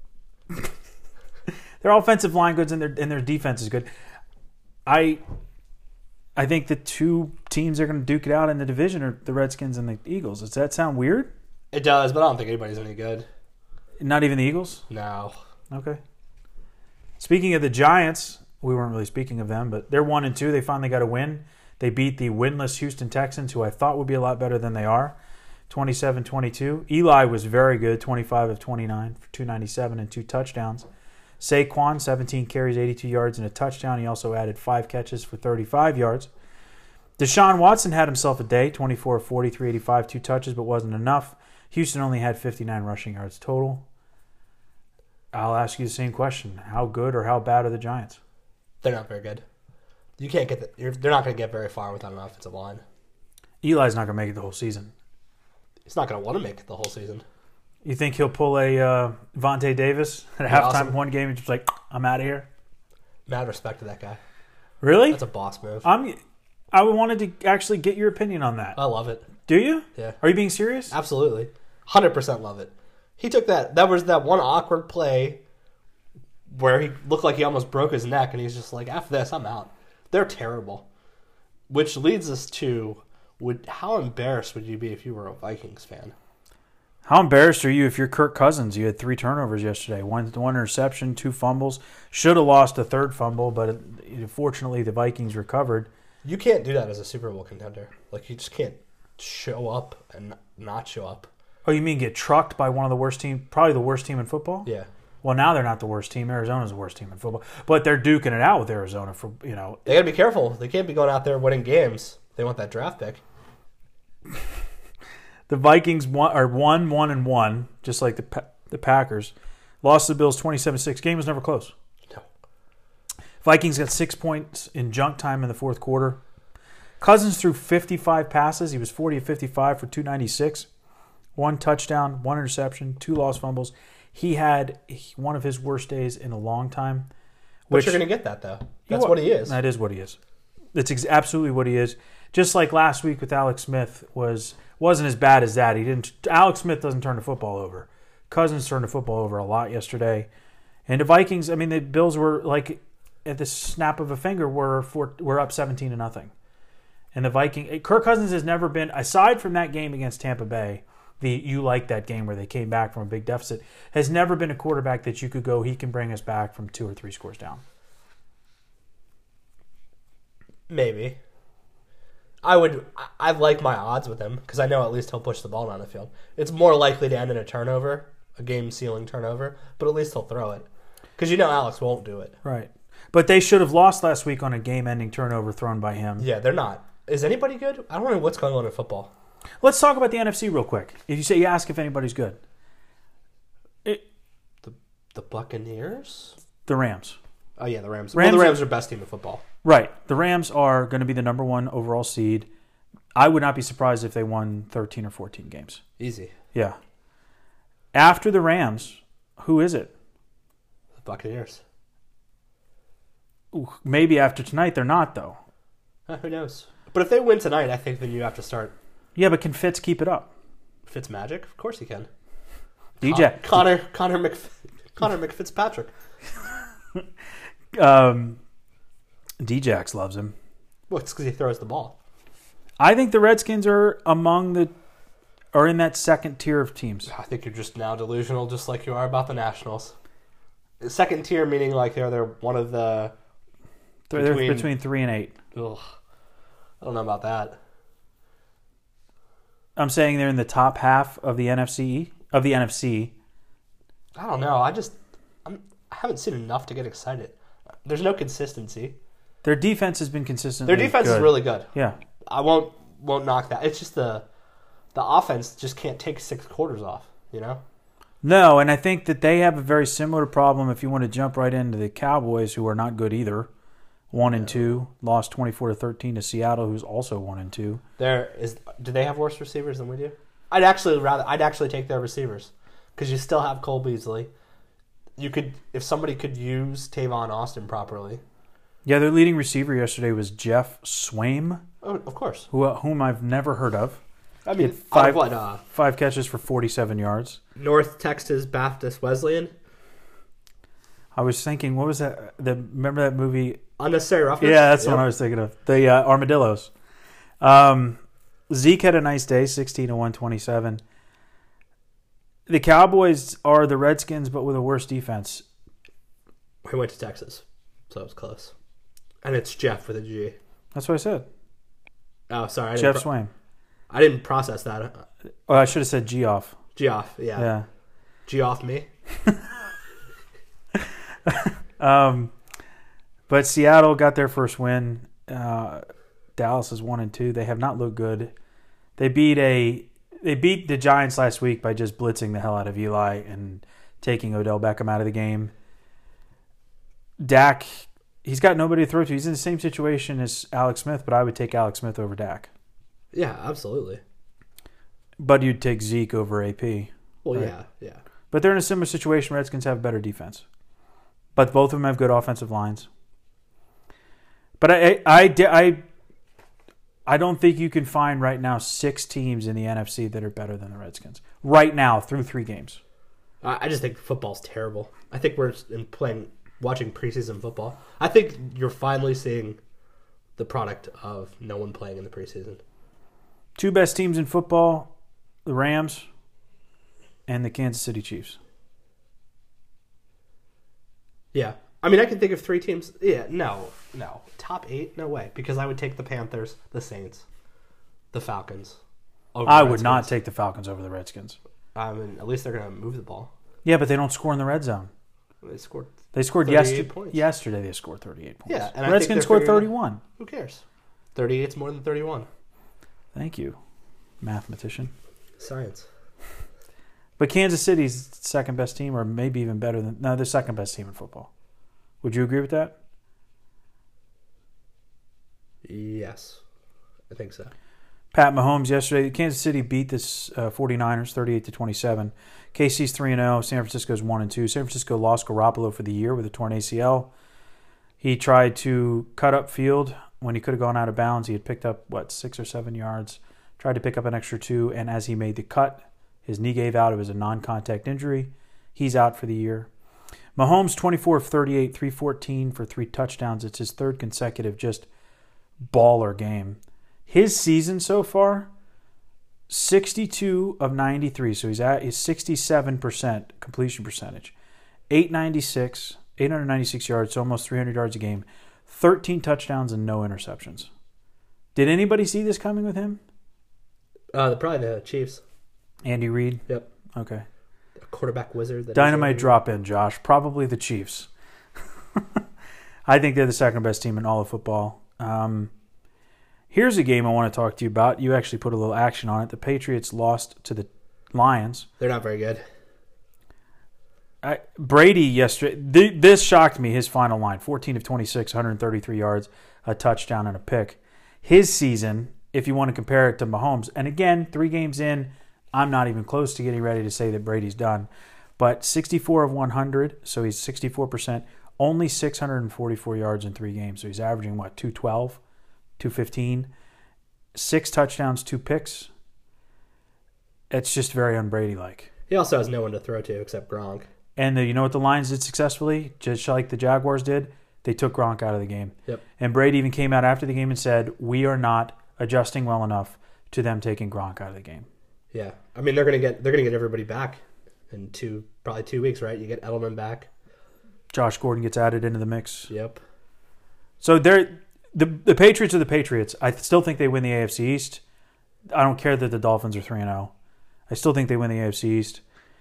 Their offensive line goods and their defense is good. I think the two teams that are going to duke it out in the division are the Redskins and the Eagles. Does that sound weird? It does, but I don't think anybody's any good. Not even the Eagles? No. Okay. Speaking of the Giants, we weren't really speaking of them, but they're 1-2. They finally got a win. They beat the winless Houston Texans, who I thought would be a lot better than they are, 27-22. Eli was very good, 25 of 29 for 297 and 2 touchdowns. Saquon, 17 carries, 82 yards, and a touchdown. He also added 5 catches for 35 yards. Deshaun Watson had himself a day, 24 of 40, 385, 2 touches, but wasn't enough. Houston only had 59 rushing yards total. I'll ask you the same question. How good or how bad are the Giants? They're not very good. You can't get they're not going to get very far without an offensive line. Eli's not going to make it the whole season. He's not going to want to make it the whole season. You think he'll pull a Vontae Davis at halftime awesome. One game and just like, I'm out of here. Mad respect to that guy. Really? That's a boss move. I wanted to actually get your opinion on that. I love it. Do you? Yeah. Are you being serious? Absolutely. 100% love it. He took that was that one awkward play where he looked like he almost broke his neck, and he's just like, after this, I'm out. They're terrible. Which leads us to, how embarrassed would you be if you were a Vikings fan? How embarrassed are you if you're Kirk Cousins? You had 3 turnovers yesterday. One interception, 2 fumbles. Should have lost a 3rd fumble, but fortunately the Vikings recovered. You can't do that as a Super Bowl contender. Like, you just can't show up and not show up. Oh, you mean get trucked by one of the worst team, probably the worst team in football? Yeah. Well, now they're not the worst team. Arizona's the worst team in football. But they're duking it out with Arizona for, They got to be careful. They can't be going out there winning games. They want that draft pick. The Vikings are 1-1, just like the Packers. Lost to the Bills 27-6. Game was never close. No. Vikings got 6 points in junk time in the 4th quarter. Cousins threw 55 passes. He was 40 of 55 for 296. 1 touchdown, 1 interception, 2 lost fumbles. He had one of his worst days in a long time. But you're going to get that, though. That's what he is. That is what he is. That's absolutely what he is. Just like last week with Alex Smith wasn't as bad as that. Alex Smith doesn't turn the football over. Cousins turned the football over a lot yesterday. And the Vikings, I mean, the Bills were like at the snap of a finger were up 17-0. And the Kirk Cousins has never been, aside from that game against Tampa Bay, you like that game where they came back from a big deficit, has never been a quarterback that you could go, he can bring us back from 2 or 3 scores down. Maybe. I like my odds with him because I know at least he'll push the ball down the field. It's more likely to end in a turnover, a game-sealing turnover, but at least he'll throw it. Because Alex won't do it. Right. But they should have lost last week on a game-ending turnover thrown by him. Yeah, they're not. Is anybody good? I don't know what's going on in football. Let's talk about the NFC real quick. If you ask if anybody's good. The Buccaneers? The Rams. Oh, yeah, the Rams. The Rams are best team in football. Right. The Rams are going to be the number 1 overall seed. I would not be surprised if they won 13 or 14 games. Easy. Yeah. After the Rams, who is it? The Buccaneers. Ooh, maybe after tonight they're not, though. Who knows? But if they win tonight, I think then you have to start. Yeah, but can Fitz keep it up? Fitz magic? Of course he can. DJ. Connor McFitzpatrick. Djax loves him. Well, it's because he throws the ball. I think the Redskins are in that second tier of teams. I think you're just now delusional, just like you are about the Nationals. Second tier meaning like they're one of the They're between 3 and 8. Ugh, I don't know about that. I'm saying they're in the top half of the NFC. I don't know. I haven't seen enough to get excited. There's no consistency. Their defense has been consistently Their defense good. is really good. Yeah. I won't knock that. It's just the offense just can't take 6 quarters off, No, and I think that they have a very similar problem if you want to jump right into the Cowboys, who are not good either. 1-2, lost 24-13 to Seattle, who's also 1-2. Do they have worse receivers than we do? I'd actually take their receivers because you still have Cole Beasley. If somebody could use Tavon Austin properly. Yeah, their leading receiver yesterday was Jeff Swaim. Oh, of course. Whom I've never heard of. I mean, five catches for 47 yards. North Texas Baptist Wesleyan. I was thinking, what was that? Remember that movie? Unnecessary Roughness? Yeah, that's the one I was thinking of. The Armadillos. Zeke had a nice day, 16 to 127. The Cowboys are the Redskins, but with a worse defense. We went to Texas, so it was close. And it's Jeff with a G. That's what I said. Oh, sorry. Jeff Swaim. I didn't process that. Oh, I should have said Geoff. Geoff, yeah. Yeah. Geoff me. But Seattle got their first win. Dallas is 1-2. They have not looked good. They beat the Giants last week by just blitzing the hell out of Eli and taking Odell Beckham out of the game. Dak, he's got nobody to throw to. He's in the same situation as Alex Smith, but I would take Alex Smith over Dak. Yeah, absolutely. But you'd take Zeke over AP. Well, right? yeah. But they're in a similar situation. Redskins have better defense. but both of them have good offensive lines. But I don't think you can find right now 6 teams in the NFC that are better than the Redskins right now through 3 games. I just think football's terrible. I think we're watching preseason football. I think you're finally seeing the product of no one playing in the preseason. 2 best teams in football, the Rams and the Kansas City Chiefs. Yeah. I mean, I can think of 3 teams. Yeah, no. Top 8? No way. Because I would take the Panthers, the Saints, the Falcons. I would not take the Falcons over the Redskins. I mean, at least they're going to move the ball. Yeah, but they don't score in the red zone. They scored yesterday. They scored 38 points. Yeah, and Redskins scored 31. Who cares? 38's more than 31. Thank you, mathematician. Science. But Kansas City's second best team, or maybe even better than... No, they're second best team in football. Would you agree with that? Yes, I think so. Pat Mahomes yesterday. Kansas City beat the 49ers 38-27. KC's 3-0. San Francisco's 1-2. San Francisco lost Garoppolo for the year with a torn ACL. He tried to cut up field when he could have gone out of bounds. He had picked up, 6 or 7 yards. Tried to pick up an extra 2, and as he made the cut, his knee gave out. It was a non-contact injury. He's out for the year. Mahomes, 24 of 38, 314 for 3 touchdowns. It's his 3rd consecutive just baller game. His season so far, 62 of 93. So he's at his 67% completion percentage. 896 yards, so almost 300 yards a game. 13 touchdowns and no interceptions. Did anybody see this coming with him? Probably the Chiefs. Andy Reid? Yep. Okay. A quarterback wizard. Dynamite drop in, Josh. Probably the Chiefs. I think they're the second best team in all of football. Here's a game I want to talk to you about. You actually put a little action on it. The Patriots lost to the Lions. They're not very good. Brady yesterday, this shocked me, his final line. 14 of 26, 133 yards, a touchdown, and a pick. His season, if you want to compare it to Mahomes, and again, 3 games in, I'm not even close to getting ready to say that Brady's done. But 64 of 100, so he's 64%, only 644 yards in 3 games. So he's averaging, 212? 215, 6 touchdowns, 2 picks. It's just very un-Brady-like. He also has no one to throw to except Gronk. And you know what the Lions did successfully? Just like the Jaguars did? They took Gronk out of the game. Yep. And Brady even came out after the game and said, we are not adjusting well enough to them taking Gronk out of the game. Yeah. I mean, they're gonna get everybody back in probably 2 weeks, right? You get Edelman back. Josh Gordon gets added into the mix. Yep. So the Patriots are the Patriots. I still think they win the AFC East. I don't care that the Dolphins are 3-0. I still think they win the AFC East.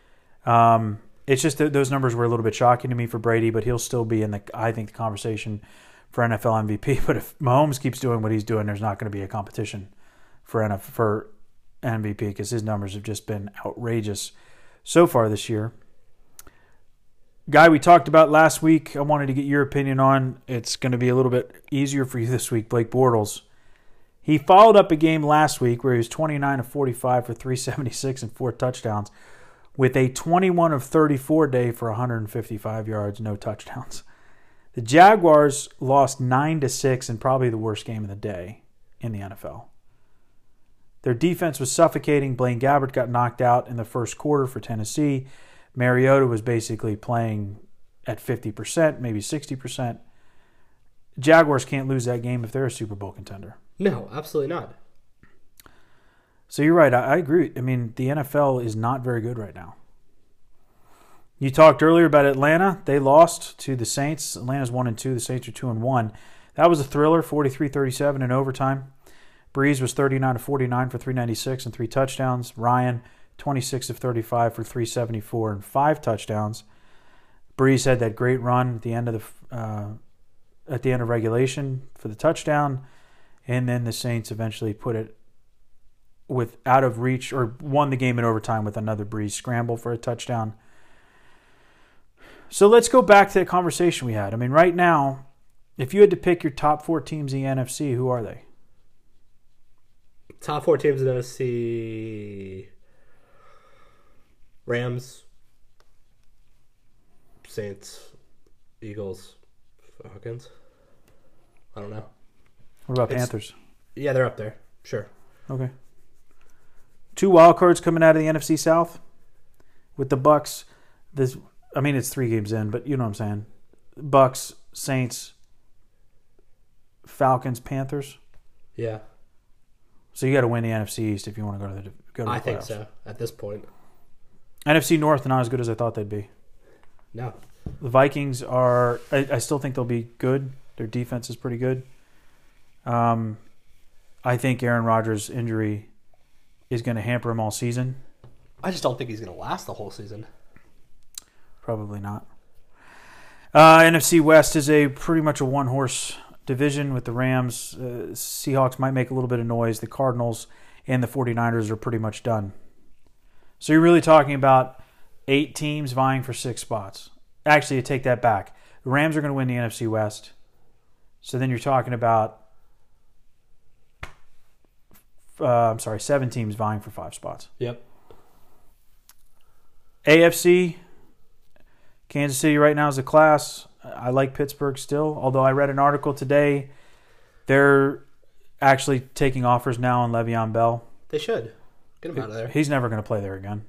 It's just that those numbers were a little bit shocking to me for Brady, but he'll still be in the conversation for NFL MVP. But if Mahomes keeps doing what he's doing, there's not going to be a competition for MVP because his numbers have just been outrageous so far this year. Guy we talked about last week, I wanted to get your opinion on. It's going to be a little bit easier for you this week, Blake Bortles. He followed up a game last week where he was 29 of 45 for 376 and 4 touchdowns with a 21 of 34 day for 155 yards, no touchdowns. The Jaguars lost 9-6 in probably the worst game of the day in the NFL. Their defense was suffocating. Blaine Gabbert got knocked out in the first quarter for Tennessee. Mariota was basically playing at 50%, maybe 60%. Jaguars can't lose that game if they're a Super Bowl contender. No, absolutely not. So you're right. I agree. I mean, the NFL is not very good right now. You talked earlier about Atlanta. They lost to the Saints. Atlanta's 1-2. The Saints are 2-1. That was a thriller, 43-37 in overtime. Breeze was 39 of 49 for 396 and 3 touchdowns. Ryan, 26 of 35 for 374 and 5 touchdowns. Breeze had that great run at the end of regulation for the touchdown, and then the Saints eventually put it out of reach or won the game in overtime with another Breeze scramble for a touchdown. So let's go back to the conversation we had. I mean, right now, if you had to pick your top 4 teams in the NFC, who are they? Top 4 teams in the NFC: Rams, Saints, Eagles, Falcons. I don't know. What about Panthers? Yeah, they're up there. Sure. Okay. 2 wild cards coming out of the NFC South with the Bucks. It's 3 games in, but you know what I'm saying. Bucks, Saints, Falcons, Panthers. Yeah. So you got to win the NFC East if you want to go to the I playoffs. think so at this point. NFC North not as good as I thought they'd be. No. The Vikings are. I still think they'll be good. Their defense is pretty good. I think Aaron Rodgers' injury is going to hamper him all season. I just don't think he's going to last the whole season. Probably not. NFC West is pretty much a one-horse division with the Rams. Seahawks might make a little bit of noise. The Cardinals and the 49ers are pretty much done. So you're really talking about 8 teams vying for 6 spots. Actually, I take that back. The Rams are going to win the NFC West. So then you're talking about 7 teams vying for 5 spots. Yep. AFC, Kansas City right now is a class. I like Pittsburgh still, although I read an article today. They're actually taking offers now on Le'Veon Bell. They should. Get him out of there. He's never going to play there again.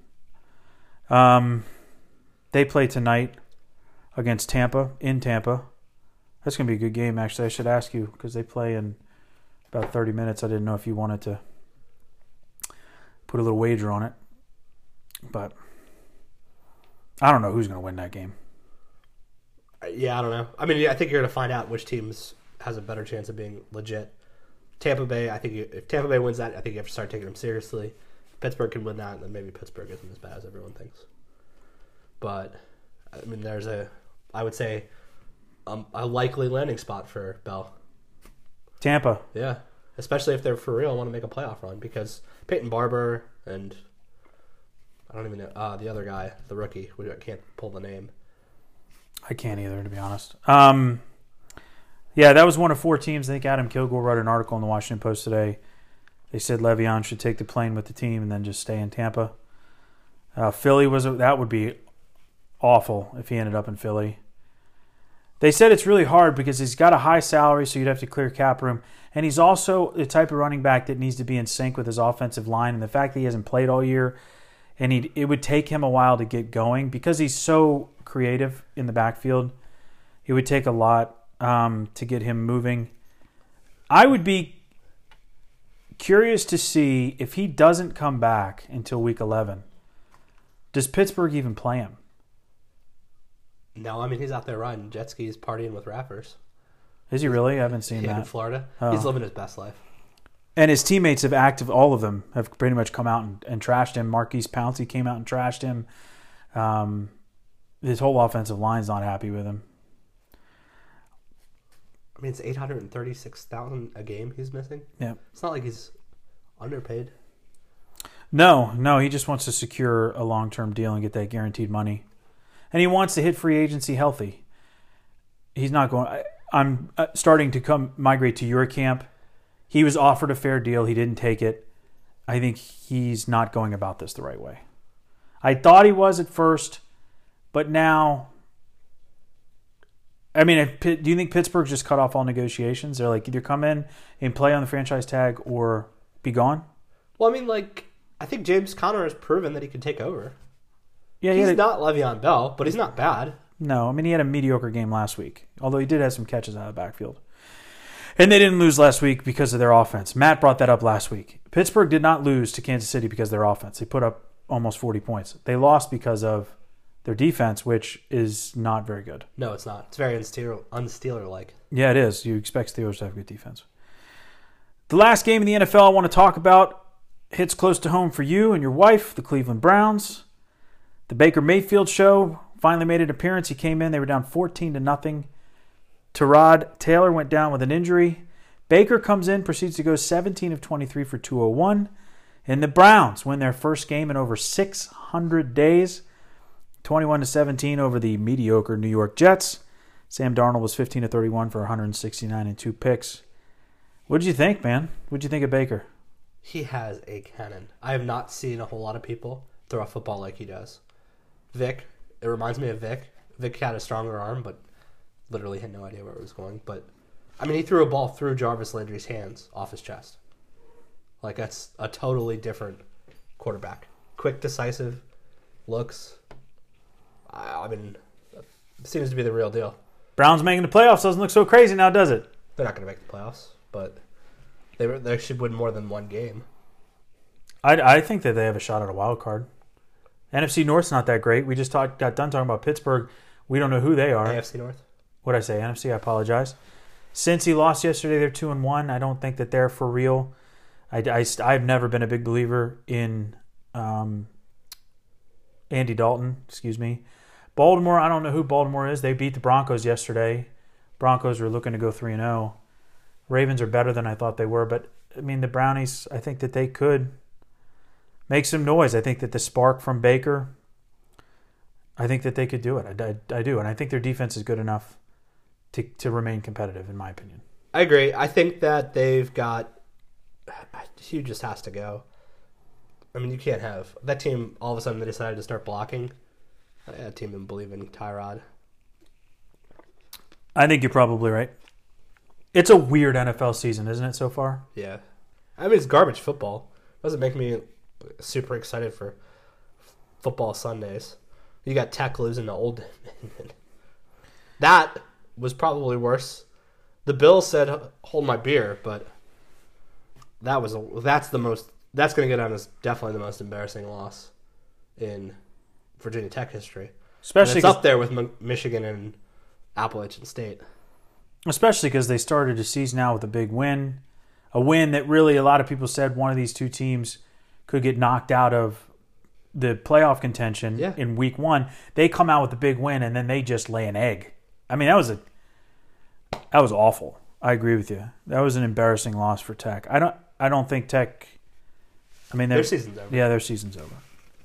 They play tonight against Tampa, in Tampa. That's going to be a good game, actually. I should ask you because they play in about 30 minutes. I didn't know if you wanted to put a little wager on it. But I don't know who's going to win that game. Yeah, I don't know. I think you're going to find out which teams has a better chance of being legit. Tampa Bay, I think if Tampa Bay wins that, I think you have to start taking them seriously. Pittsburgh can win that, and then maybe Pittsburgh isn't as bad as everyone thinks. But, there's I would say, a likely landing spot for Bell. Tampa. Yeah, especially if they're for real and want to make a playoff run, because Peyton Barber and I don't even know the other guy, the rookie. I can't pull the name. I can't either, to be honest. Yeah, that was one of 4 teams. I think Adam Kilgore wrote an article in the Washington Post today. They said Le'Veon should take the plane with the team and then just stay in Tampa. Philly that would be awful if he ended up in Philly. They said it's really hard because he's got a high salary, so you'd have to clear cap room. And he's also the type of running back that needs to be in sync with his offensive line. And the fact that he hasn't played all year, and it would take him a while to get going because he's so creative in the backfield. It would take a lot to get him moving. I would be curious to see if he doesn't come back until week 11. Does Pittsburgh even play him? No, he's out there riding jet skis, partying with rappers. Is he really? I haven't seen that. In Florida. Oh. He's living his best life. And his teammates all of them have pretty much come out and trashed him. Marquise Pouncey came out and trashed him. His whole offensive line's not happy with him. It's $836,000 a game he's missing. Yeah. It's not like he's underpaid. No, he just wants to secure a long-term deal and get that guaranteed money. And he wants to hit free agency healthy. He's not going. I'm starting to migrate to your camp. He was offered a fair deal. He didn't take it. I think he's not going about this the right way. I thought he was at first, but now, do you think Pittsburgh just cut off all negotiations? They're like, either come in and play on the franchise tag or be gone? Well, I think James Conner has proven that he can take over. Yeah, he's not Le'Veon Bell, but he's not bad. No, he had a mediocre game last week, although he did have some catches out of the backfield. And they didn't lose last week because of their offense. Matt brought that up last week. Pittsburgh did not lose to Kansas City because of their offense. They put up almost 40 points. They lost because of their defense, which is not very good. No, it's not. It's very un-Steeler-like. Yeah, it is. You expect Steelers to have good defense. The last game in the NFL I want to talk about hits close to home for you and your wife, the Cleveland Browns. The Baker Mayfield show finally made an appearance. He came in. They were down 14-0. Tyrod Taylor went down with an injury. Baker comes in, proceeds to go 17 of 23 for 201. And the Browns win their first game in over 600 days. 21-17 over the mediocre New York Jets. Sam Darnold was 15 of 31 for 169 and 2 picks. What did you think, man? What did you think of Baker? He has a cannon. I have not seen a whole lot of people throw a football like he does. Vic, it reminds me of Vic. Vic had a stronger arm, but literally had no idea where it was going. But, I mean, he threw a ball through Jarvis Landry's hands off his chest. Like, that's a totally different quarterback. Quick, decisive looks. I mean, seems to be the real deal. Browns making the playoffs doesn't look so crazy now, does it? They're not going to make the playoffs, but they should win more than one game. I think that they have a shot at a wild card. NFC North's not that great. We just got done talking about Pittsburgh. We don't know who they are. AFC North? What'd I say? NFC? I apologize. Since he lost yesterday, they're 2-1. I don't think that they're for real. I've never been a big believer in Andy Dalton. Excuse me. Baltimore, I don't know who Baltimore is. They beat the Broncos yesterday. Broncos are looking to go 3-0. Ravens are better than I thought they were. But, I mean, the Brownies, I think that they could make some noise. I think that the spark from Baker, I think that they could do it. I do. And I think their defense is good enough to remain competitive, in my opinion. I agree. I think that they've got – Hugh just has to go. I mean, you can't have – that team, all of a sudden, they decided to start blocking. That team didn't believe in Tyrod. I think you're probably right. It's a weird NFL season, isn't it, so far? Yeah. I mean, it's garbage football. Doesn't make me super excited for football Sundays. You got Tech losing to Old Dominion. That was probably worse. The Bills said, hold my beer, but that's going to go down as definitely the most embarrassing loss in Virginia Tech history. Especially it's up there with Michigan and Appalachian State. Especially because they started the season out with a big win. A win that really a lot of people said one of these two teams could get knocked out of the playoff contention in week one. They come out with a big win, and then they just lay an egg. I mean, that was awful. I agree with you. That was an embarrassing loss for Tech. I don't think Tech. I mean, their season's over. Yeah, their season's over.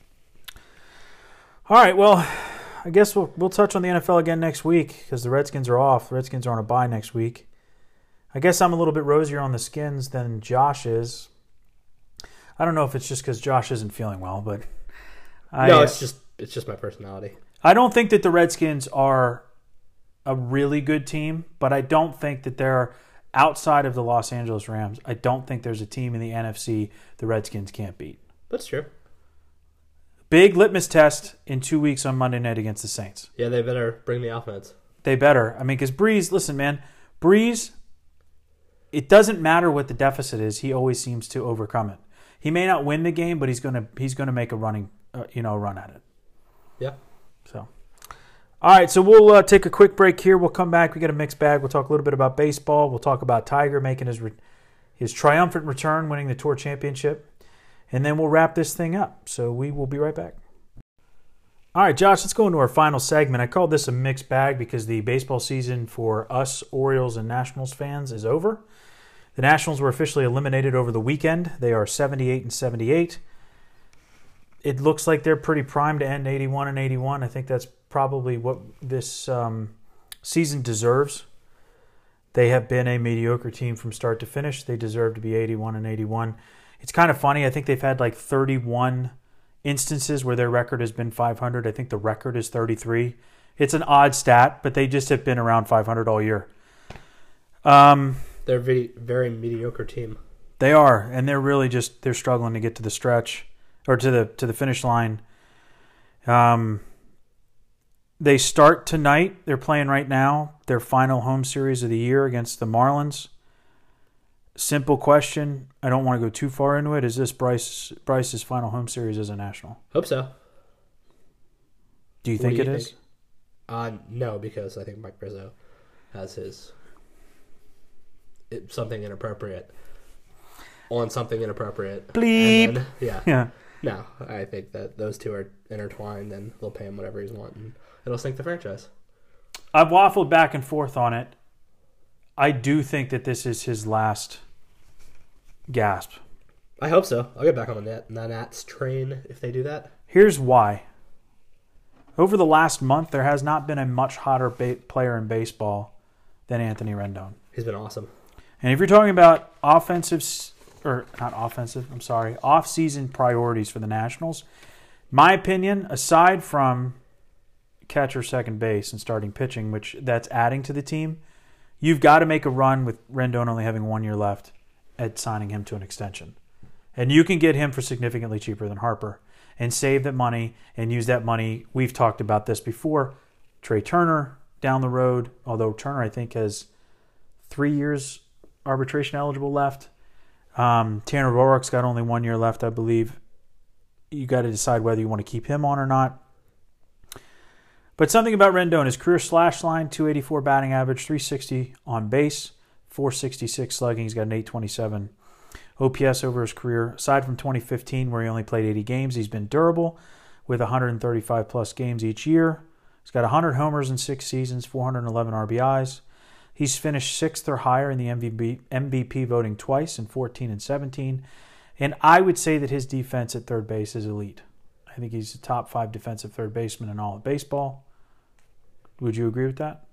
All right, well, I guess we'll touch on the NFL again next week because the Redskins are off. The Redskins are on a bye next week. I guess I'm a little bit rosier on the Skins than Josh is. I don't know if it's just because Josh isn't feeling well, but it's just my personality. I don't think that the Redskins are a really good team, but I don't think that they're outside of the Los Angeles Rams. I don't think there's a team in the NFC the Redskins can't beat. That's true. Big litmus test in 2 weeks on Monday night against the Saints. Yeah, they better bring the offense. They better. I mean, because Breeze, listen, man, Breeze, it doesn't matter what the deficit is. He always seems to overcome it. He may not win the game, but he's gonna make a run at it. Yeah. So, all right. So we'll take a quick break here. We'll come back. We got a mixed bag. We'll talk a little bit about baseball. We'll talk about Tiger making his triumphant return, winning the Tour Championship. And then we'll wrap this thing up. So we will be right back. All right, Josh, let's go into our final segment. I called this a mixed bag because the baseball season for us Orioles and Nationals fans is over. The Nationals were officially eliminated over the weekend. They are 78-78. It looks like they're pretty primed to end 81-81. I think that's probably what this season deserves. They have been a mediocre team from start to finish. They deserve to be 81-81. It's kind of funny. I think they've had like 31 instances where their record has been 500. I think the record is 33. It's an odd stat, but they just have been around 500 all year. They're a very, very mediocre team. They are, and they're struggling to get to the stretch or to the finish line. They start tonight. They're playing right now their final home series of the year against the Marlins. Simple question. I don't want to go too far into it. Is this Bryce's final home series as a National? Hope so. Do you think it is? No, because I think Mike Rizzo has something inappropriate on something inappropriate. Bleep. Yeah. No, I think that those two are intertwined, and they'll pay him whatever he's wanting. And it'll sink the franchise. I've waffled back and forth on it. I do think that this is his last gasp. I hope so. I'll get back on the Nats train if they do that. Here's why. Over the last month, there has not been a much hotter player in baseball than Anthony Rendon. He's been awesome. And if you're talking about off-season priorities for the Nationals, my opinion, aside from catcher, second base, and starting pitching, which that's adding to the team. You've got to make a run with Rendon only having 1 year left at signing him to an extension. And you can get him for significantly cheaper than Harper and save that money and use that money. We've talked about this before. Trey Turner down the road, although Turner, I think, has 3 years arbitration eligible left. Tanner Roark's got only 1 year left, I believe. You got to decide whether you want to keep him on or not. But something about Rendon, his career slash line, 284 batting average, 360 on base, 466 slugging. He's got an 827 OPS over his career. Aside from 2015, where he only played 80 games, he's been durable with 135-plus games each year. He's got 100 homers in 6 seasons, 411 RBIs. He's finished 6th or higher in the MVP voting twice in 14 and 17. And I would say that his defense at third base is elite. I think he's a top 5 defensive third baseman in all of baseball. Would you agree with that?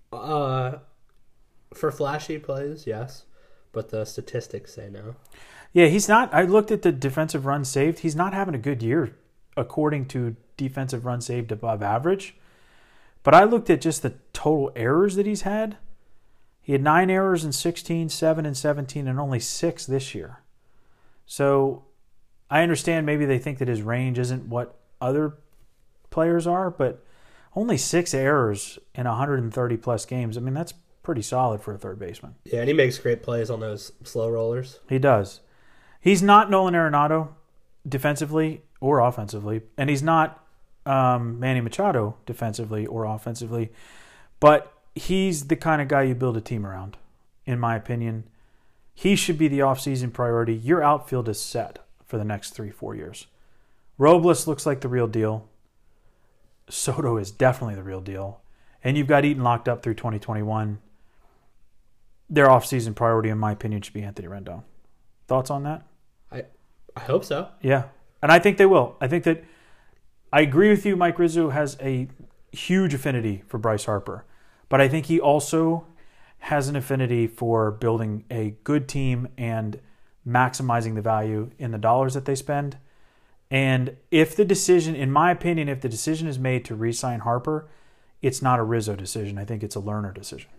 For flashy plays, yes. But the statistics say no. Yeah, he's not. I looked at the defensive runs saved. He's not having a good year according to defensive runs saved above average. But I looked at just the total errors that he's had. He had 9 errors in 16, 7 in 17, and only 6 this year. So I understand maybe they think that his range isn't what other players are, but only 6 errors in 130-plus games. I mean, that's pretty solid for a third baseman. Yeah, and he makes great plays on those slow rollers. He does. He's not Nolan Arenado defensively or offensively, and he's not Manny Machado defensively or offensively, but he's the kind of guy you build a team around, in my opinion. He should be the offseason priority. Your outfield is set for the next 3-4 years. Robles looks like the real deal. Soto is definitely the real deal. And you've got Eaton locked up through 2021. Their offseason priority, in my opinion, should be Anthony Rendon. Thoughts on that? I hope so. Yeah. And I think they will. I think that I agree with you. Mike Rizzo has a huge affinity for Bryce Harper. But I think he also has an affinity for building a good team and maximizing the value in the dollars that they spend. And if the decision, in my opinion, if the decision is made to re-sign Harper, it's not a Rizzo decision. I think it's a Lerner decision.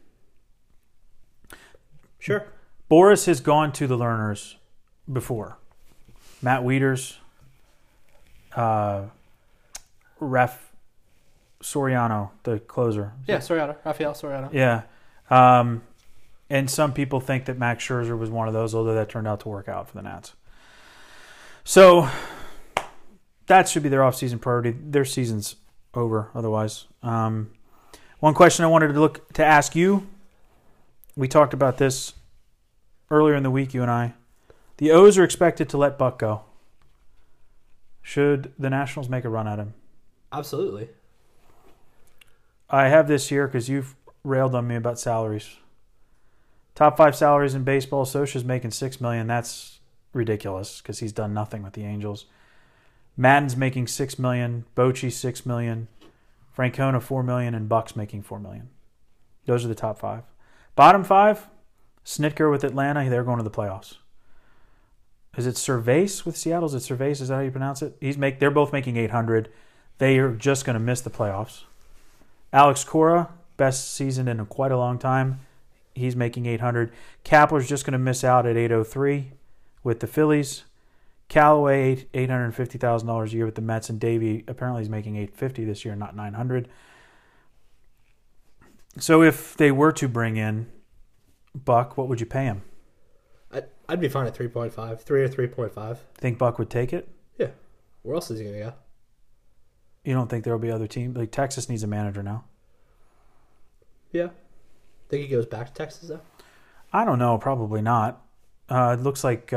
Sure. Boris has gone to the Lerners before. Matt Wieters, Ref Soriano, the closer. Yeah, Soriano. Rafael Soriano. Yeah. And some people think that Max Scherzer was one of those, although that turned out to work out for the Nats. So that should be their offseason priority. Their season's over otherwise. One question I wanted to ask you. We talked about this earlier in the week, you and I. The O's are expected to let Buck go. Should the Nationals make a run at him? Absolutely. I have this here because you've railed on me about salaries. Top 5 salaries in baseball. Scioscia's making $6 million. That's ridiculous because he's done nothing with the Angels. Madden's making $6 million. Bochy $6 million. Francona $4 million, and Buck's making $4 million. Those are the top 5. Bottom 5, Snitker with Atlanta. They're going to the playoffs. Is it Cervais with Seattle? Is it Cervais? Is that how you pronounce it? They're both making $800. They are just going to miss the playoffs. Alex Cora, best season in quite a long time. He's making $800. Kapler's just going to miss out at $803 with the Phillies. Callaway, $850,000 a year with the Mets, and Davey apparently is making $850 this year, not $900. So if they were to bring in Buck, what would you pay him? I'd be fine at 3.5, 3 or 3.5. Think Buck would take it? Yeah. Where else is he going to go? You don't think there will be other teams? Like Texas needs a manager now. Yeah. Think he goes back to Texas though? I don't know. Probably not. It looks like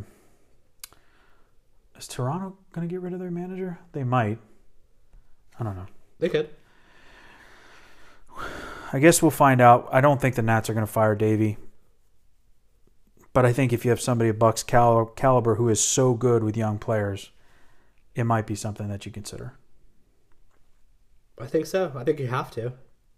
is Toronto going to get rid of their manager? They might. I don't know. They could. I guess we'll find out. I don't think the Nats are going to fire Davey. But I think if you have somebody of Buck's caliber who is so good with young players, it might be something that you consider. I think so. I think you have to.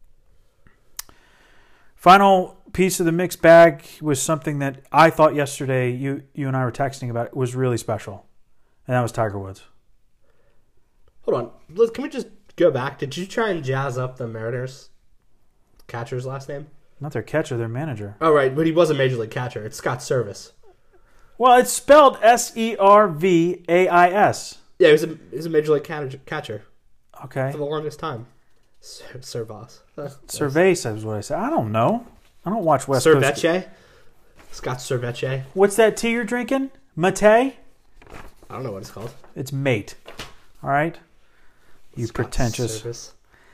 Final piece of the mixed bag was something that I thought yesterday, you and I were texting about, it was really special. And that was Tiger Woods. Hold on. Can we just go back. Did you try and jazz up the Mariners catcher's last name? Not their catcher, their manager. Oh, right, but he was a major league catcher. It's Scott Service. Well, it's spelled Servais. Yeah, he was a major league catcher Okay. for the longest time. Servas. Cerveza is what I said. I don't know. I don't watch West Coast. Cervece? Scott Cervece? What's that tea you're drinking? Mate? I don't know what it's called. It's mate. All right? You Scott pretentious. Service.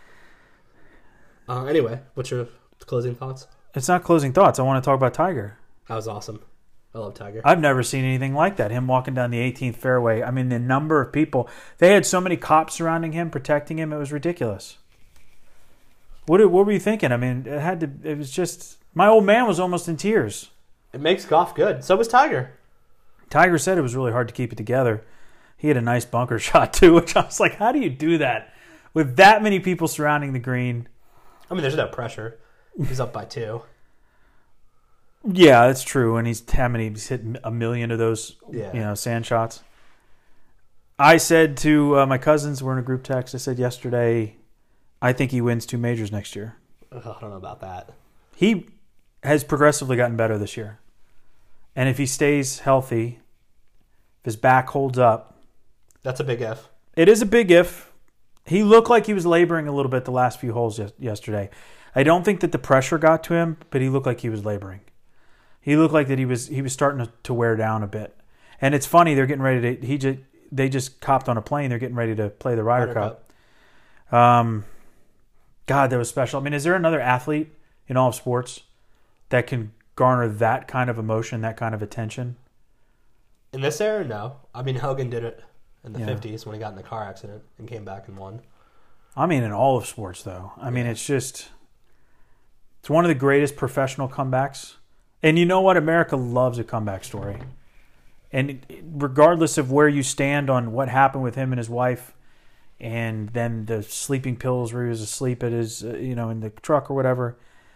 Anyway, what's your closing thoughts? It's not closing thoughts. I want to talk about Tiger. That was awesome. I love Tiger. I've never seen anything like that. Him walking down the 18th fairway. I mean, the number of people. They had so many cops surrounding him, protecting him. It was ridiculous. What were you thinking? I mean, it was just... My old man was almost in tears. It makes golf good. So was Tiger. Tiger said it was really hard to keep it together. He had a nice bunker shot, too, which I was like, how do you do that? With that many people surrounding the green. I mean, there's no pressure. He's up by 2. Yeah, that's true. And he's hit a million of those, sand shots. I said to my cousins, we're in a group text, I said yesterday, I think he wins 2 majors next year. I don't know about that. He has progressively gotten better this year. And if he stays healthy, if his back holds up. That's a big if. It is a big if. He looked like he was laboring a little bit the last few holes yesterday. I don't think that the pressure got to him, but he looked like he was laboring. He looked like that he was starting to wear down a bit. And it's funny, they're getting ready to they just copped on a plane, they're getting ready to play the Ryder Cup. God, that was special. I mean, is there another athlete in all of sports that can garner that kind of emotion, that kind of attention? In this era, no. I mean, Hogan did it in the 50s when he got in the car accident and came back and won. I mean, in all of sports, though. I mean, it's one of the greatest professional comebacks. And you know what? America loves a comeback story. And regardless of where you stand on what happened with him and his wife, and then the sleeping pills where he was asleep at his, in the truck or whatever,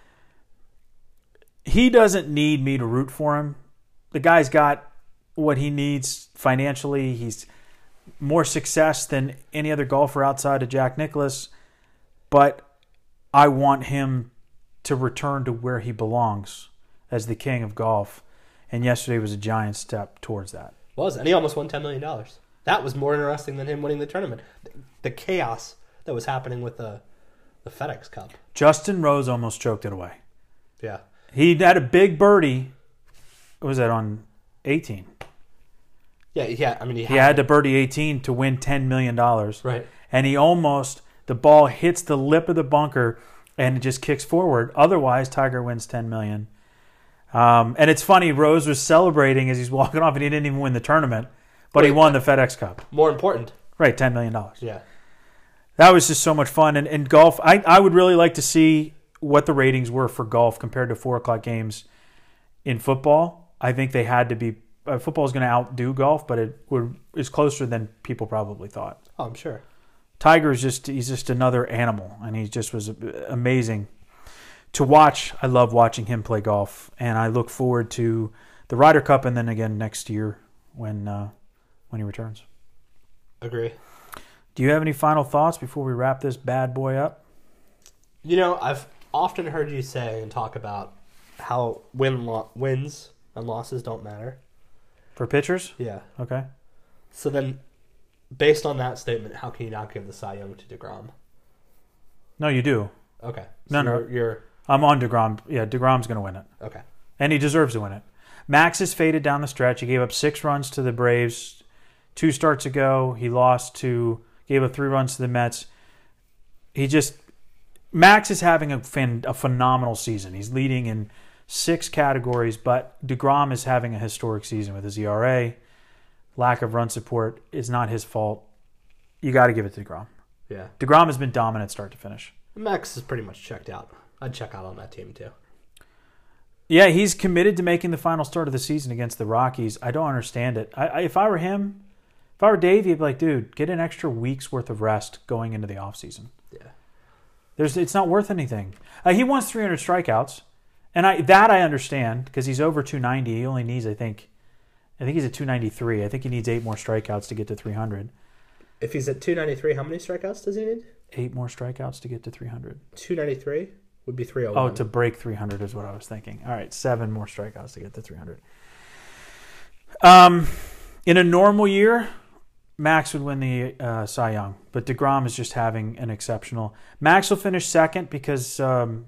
he doesn't need me to root for him. The guy's got what he needs financially. He's more success than any other golfer outside of Jack Nicklaus. But I want him to return to where he belongs as the king of golf. And yesterday was a giant step towards that. Was, and he almost won $10 million. That was more interesting than him winning the tournament. The chaos that was happening with the FedEx Cup. Justin Rose almost choked it away. Yeah. He had a big birdie. What was that, on 18? Yeah. I mean, he had to birdie 18 to win $10 million. Right. And the ball hits the lip of the bunker and it just kicks forward. Otherwise, Tiger wins $10 million. And it's funny, Rose was celebrating as he's walking off, and he didn't even win the tournament, but he won the FedEx Cup. More important. Right, $10 million. Yeah. That was just so much fun. And golf, I would really like to see what the ratings were for golf compared to 4 o'clock games in football. I think they had to be, football is going to outdo golf, but it's closer than people probably thought. Oh, I'm sure. Tiger he's just another animal, and he just was amazing to watch. I love watching him play golf, and I look forward to the Ryder Cup and then again next year when he returns. Agree. Do you have any final thoughts before we wrap this bad boy up? I've often heard you say and talk about how wins and losses don't matter. For pitchers? Yeah. Okay. So then, based on that statement, how can you not give the Cy Young to DeGrom? No, you do. Okay. So You're I'm on DeGrom. Yeah, DeGrom's going to win it. Okay. And he deserves to win it. Max has faded down the stretch. He gave up 6 runs to the Braves 2 starts ago. He gave up 3 runs to the Mets. Max is having a phenomenal season. He's leading in 6 categories, but DeGrom is having a historic season with his ERA. Lack of run support is not his fault. You got to give it to DeGrom. Yeah. DeGrom has been dominant start to finish. Max is pretty much checked out. I'd check out on that team too. Yeah, he's committed to making the final start of the season against the Rockies. I don't understand it. If I were him, if I were Dave, he'd be like, dude, get an extra week's worth of rest going into the offseason. Yeah. It's not worth anything. He wants 300 strikeouts, and I understand because he's over 290. He only needs, I think he's at 293. I think he needs 8 more strikeouts to get to 300. If he's at 293, how many strikeouts does he need? 8 more strikeouts to get to 300. 293 would be 301. Oh, to break 300 is what I was thinking. All right, 7 more strikeouts to get to 300. In a normal year, Max would win the Cy Young, but DeGrom is just having an exceptional. Max will finish second because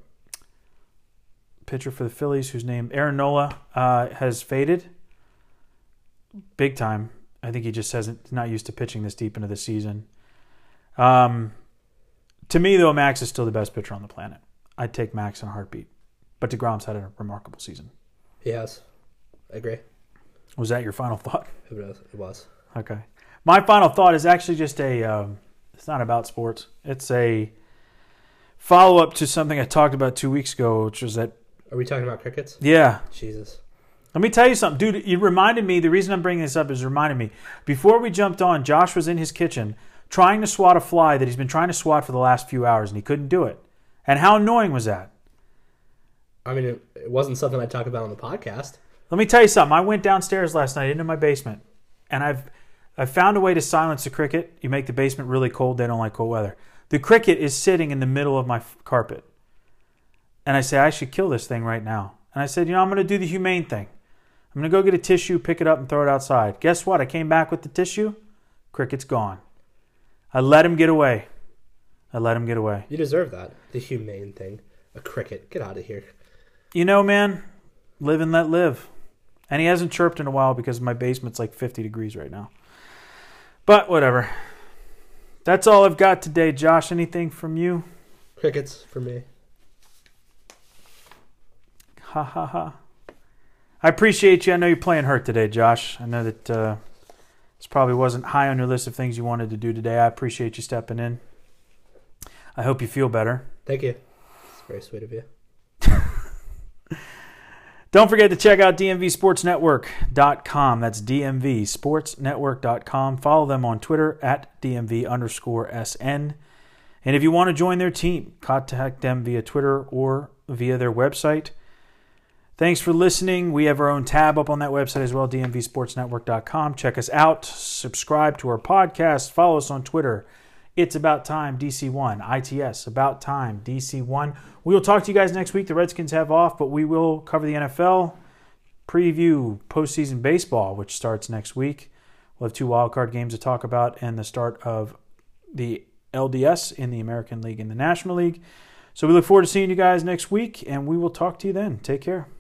pitcher for the Phillies, whose name Aaron Nola has faded big time. I think he just not used to pitching this deep into the season. To me, though, Max is still the best pitcher on the planet. I'd take Max in a heartbeat, but DeGrom's had a remarkable season. He has. I agree. Was that your final thought? It was. Okay. My final thought is actually just it's not about sports. It's a follow-up to something I talked about 2 weeks ago, which was that... Are we talking about crickets? Yeah. Jesus. Let me tell you something. Dude, you reminded me, the reason I'm bringing this up is reminded me. Before we jumped on, Josh was in his kitchen trying to swat a fly that he's been trying to swat for the last few hours, and he couldn't do it. And how annoying was that? I mean, it wasn't something I talked about on the podcast. Let me tell you something. I went downstairs last night into my basement, and I've found a way to silence the cricket. You make the basement really cold. They don't like cold weather. The cricket is sitting in the middle of my carpet. And I say, I should kill this thing right now. And I said, I'm going to do the humane thing. I'm going to go get a tissue, pick it up, and throw it outside. Guess what? I came back with the tissue. Cricket's gone. I let him get away. You deserve that. The humane thing. A cricket. Get out of here. Man, live and let live. And he hasn't chirped in a while because my basement's like 50 degrees right now. But whatever. That's all I've got today, Josh. Anything from you? Crickets for me. Ha ha ha. I appreciate you. I know you're playing hurt today, Josh. I know that this probably wasn't high on your list of things you wanted to do today. I appreciate you stepping in. I hope you feel better. Thank you. It's very sweet of you. Don't forget to check out dmvsportsnetwork.com. That's dmvsportsnetwork.com. Follow them on Twitter at dmv_SN. And if you want to join their team, contact them via Twitter or via their website. Thanks for listening. We have our own tab up on that website as well, dmvsportsnetwork.com. Check us out. Subscribe to our podcast. Follow us on Twitter. It's About Time DC1. ITS, About Time DC1. We will talk to you guys next week. The Redskins have off, but we will cover the NFL, preview postseason baseball, which starts next week. We'll have 2 wildcard games to talk about and the start of the LDS in the American League and the National League. So we look forward to seeing you guys next week, and we will talk to you then. Take care.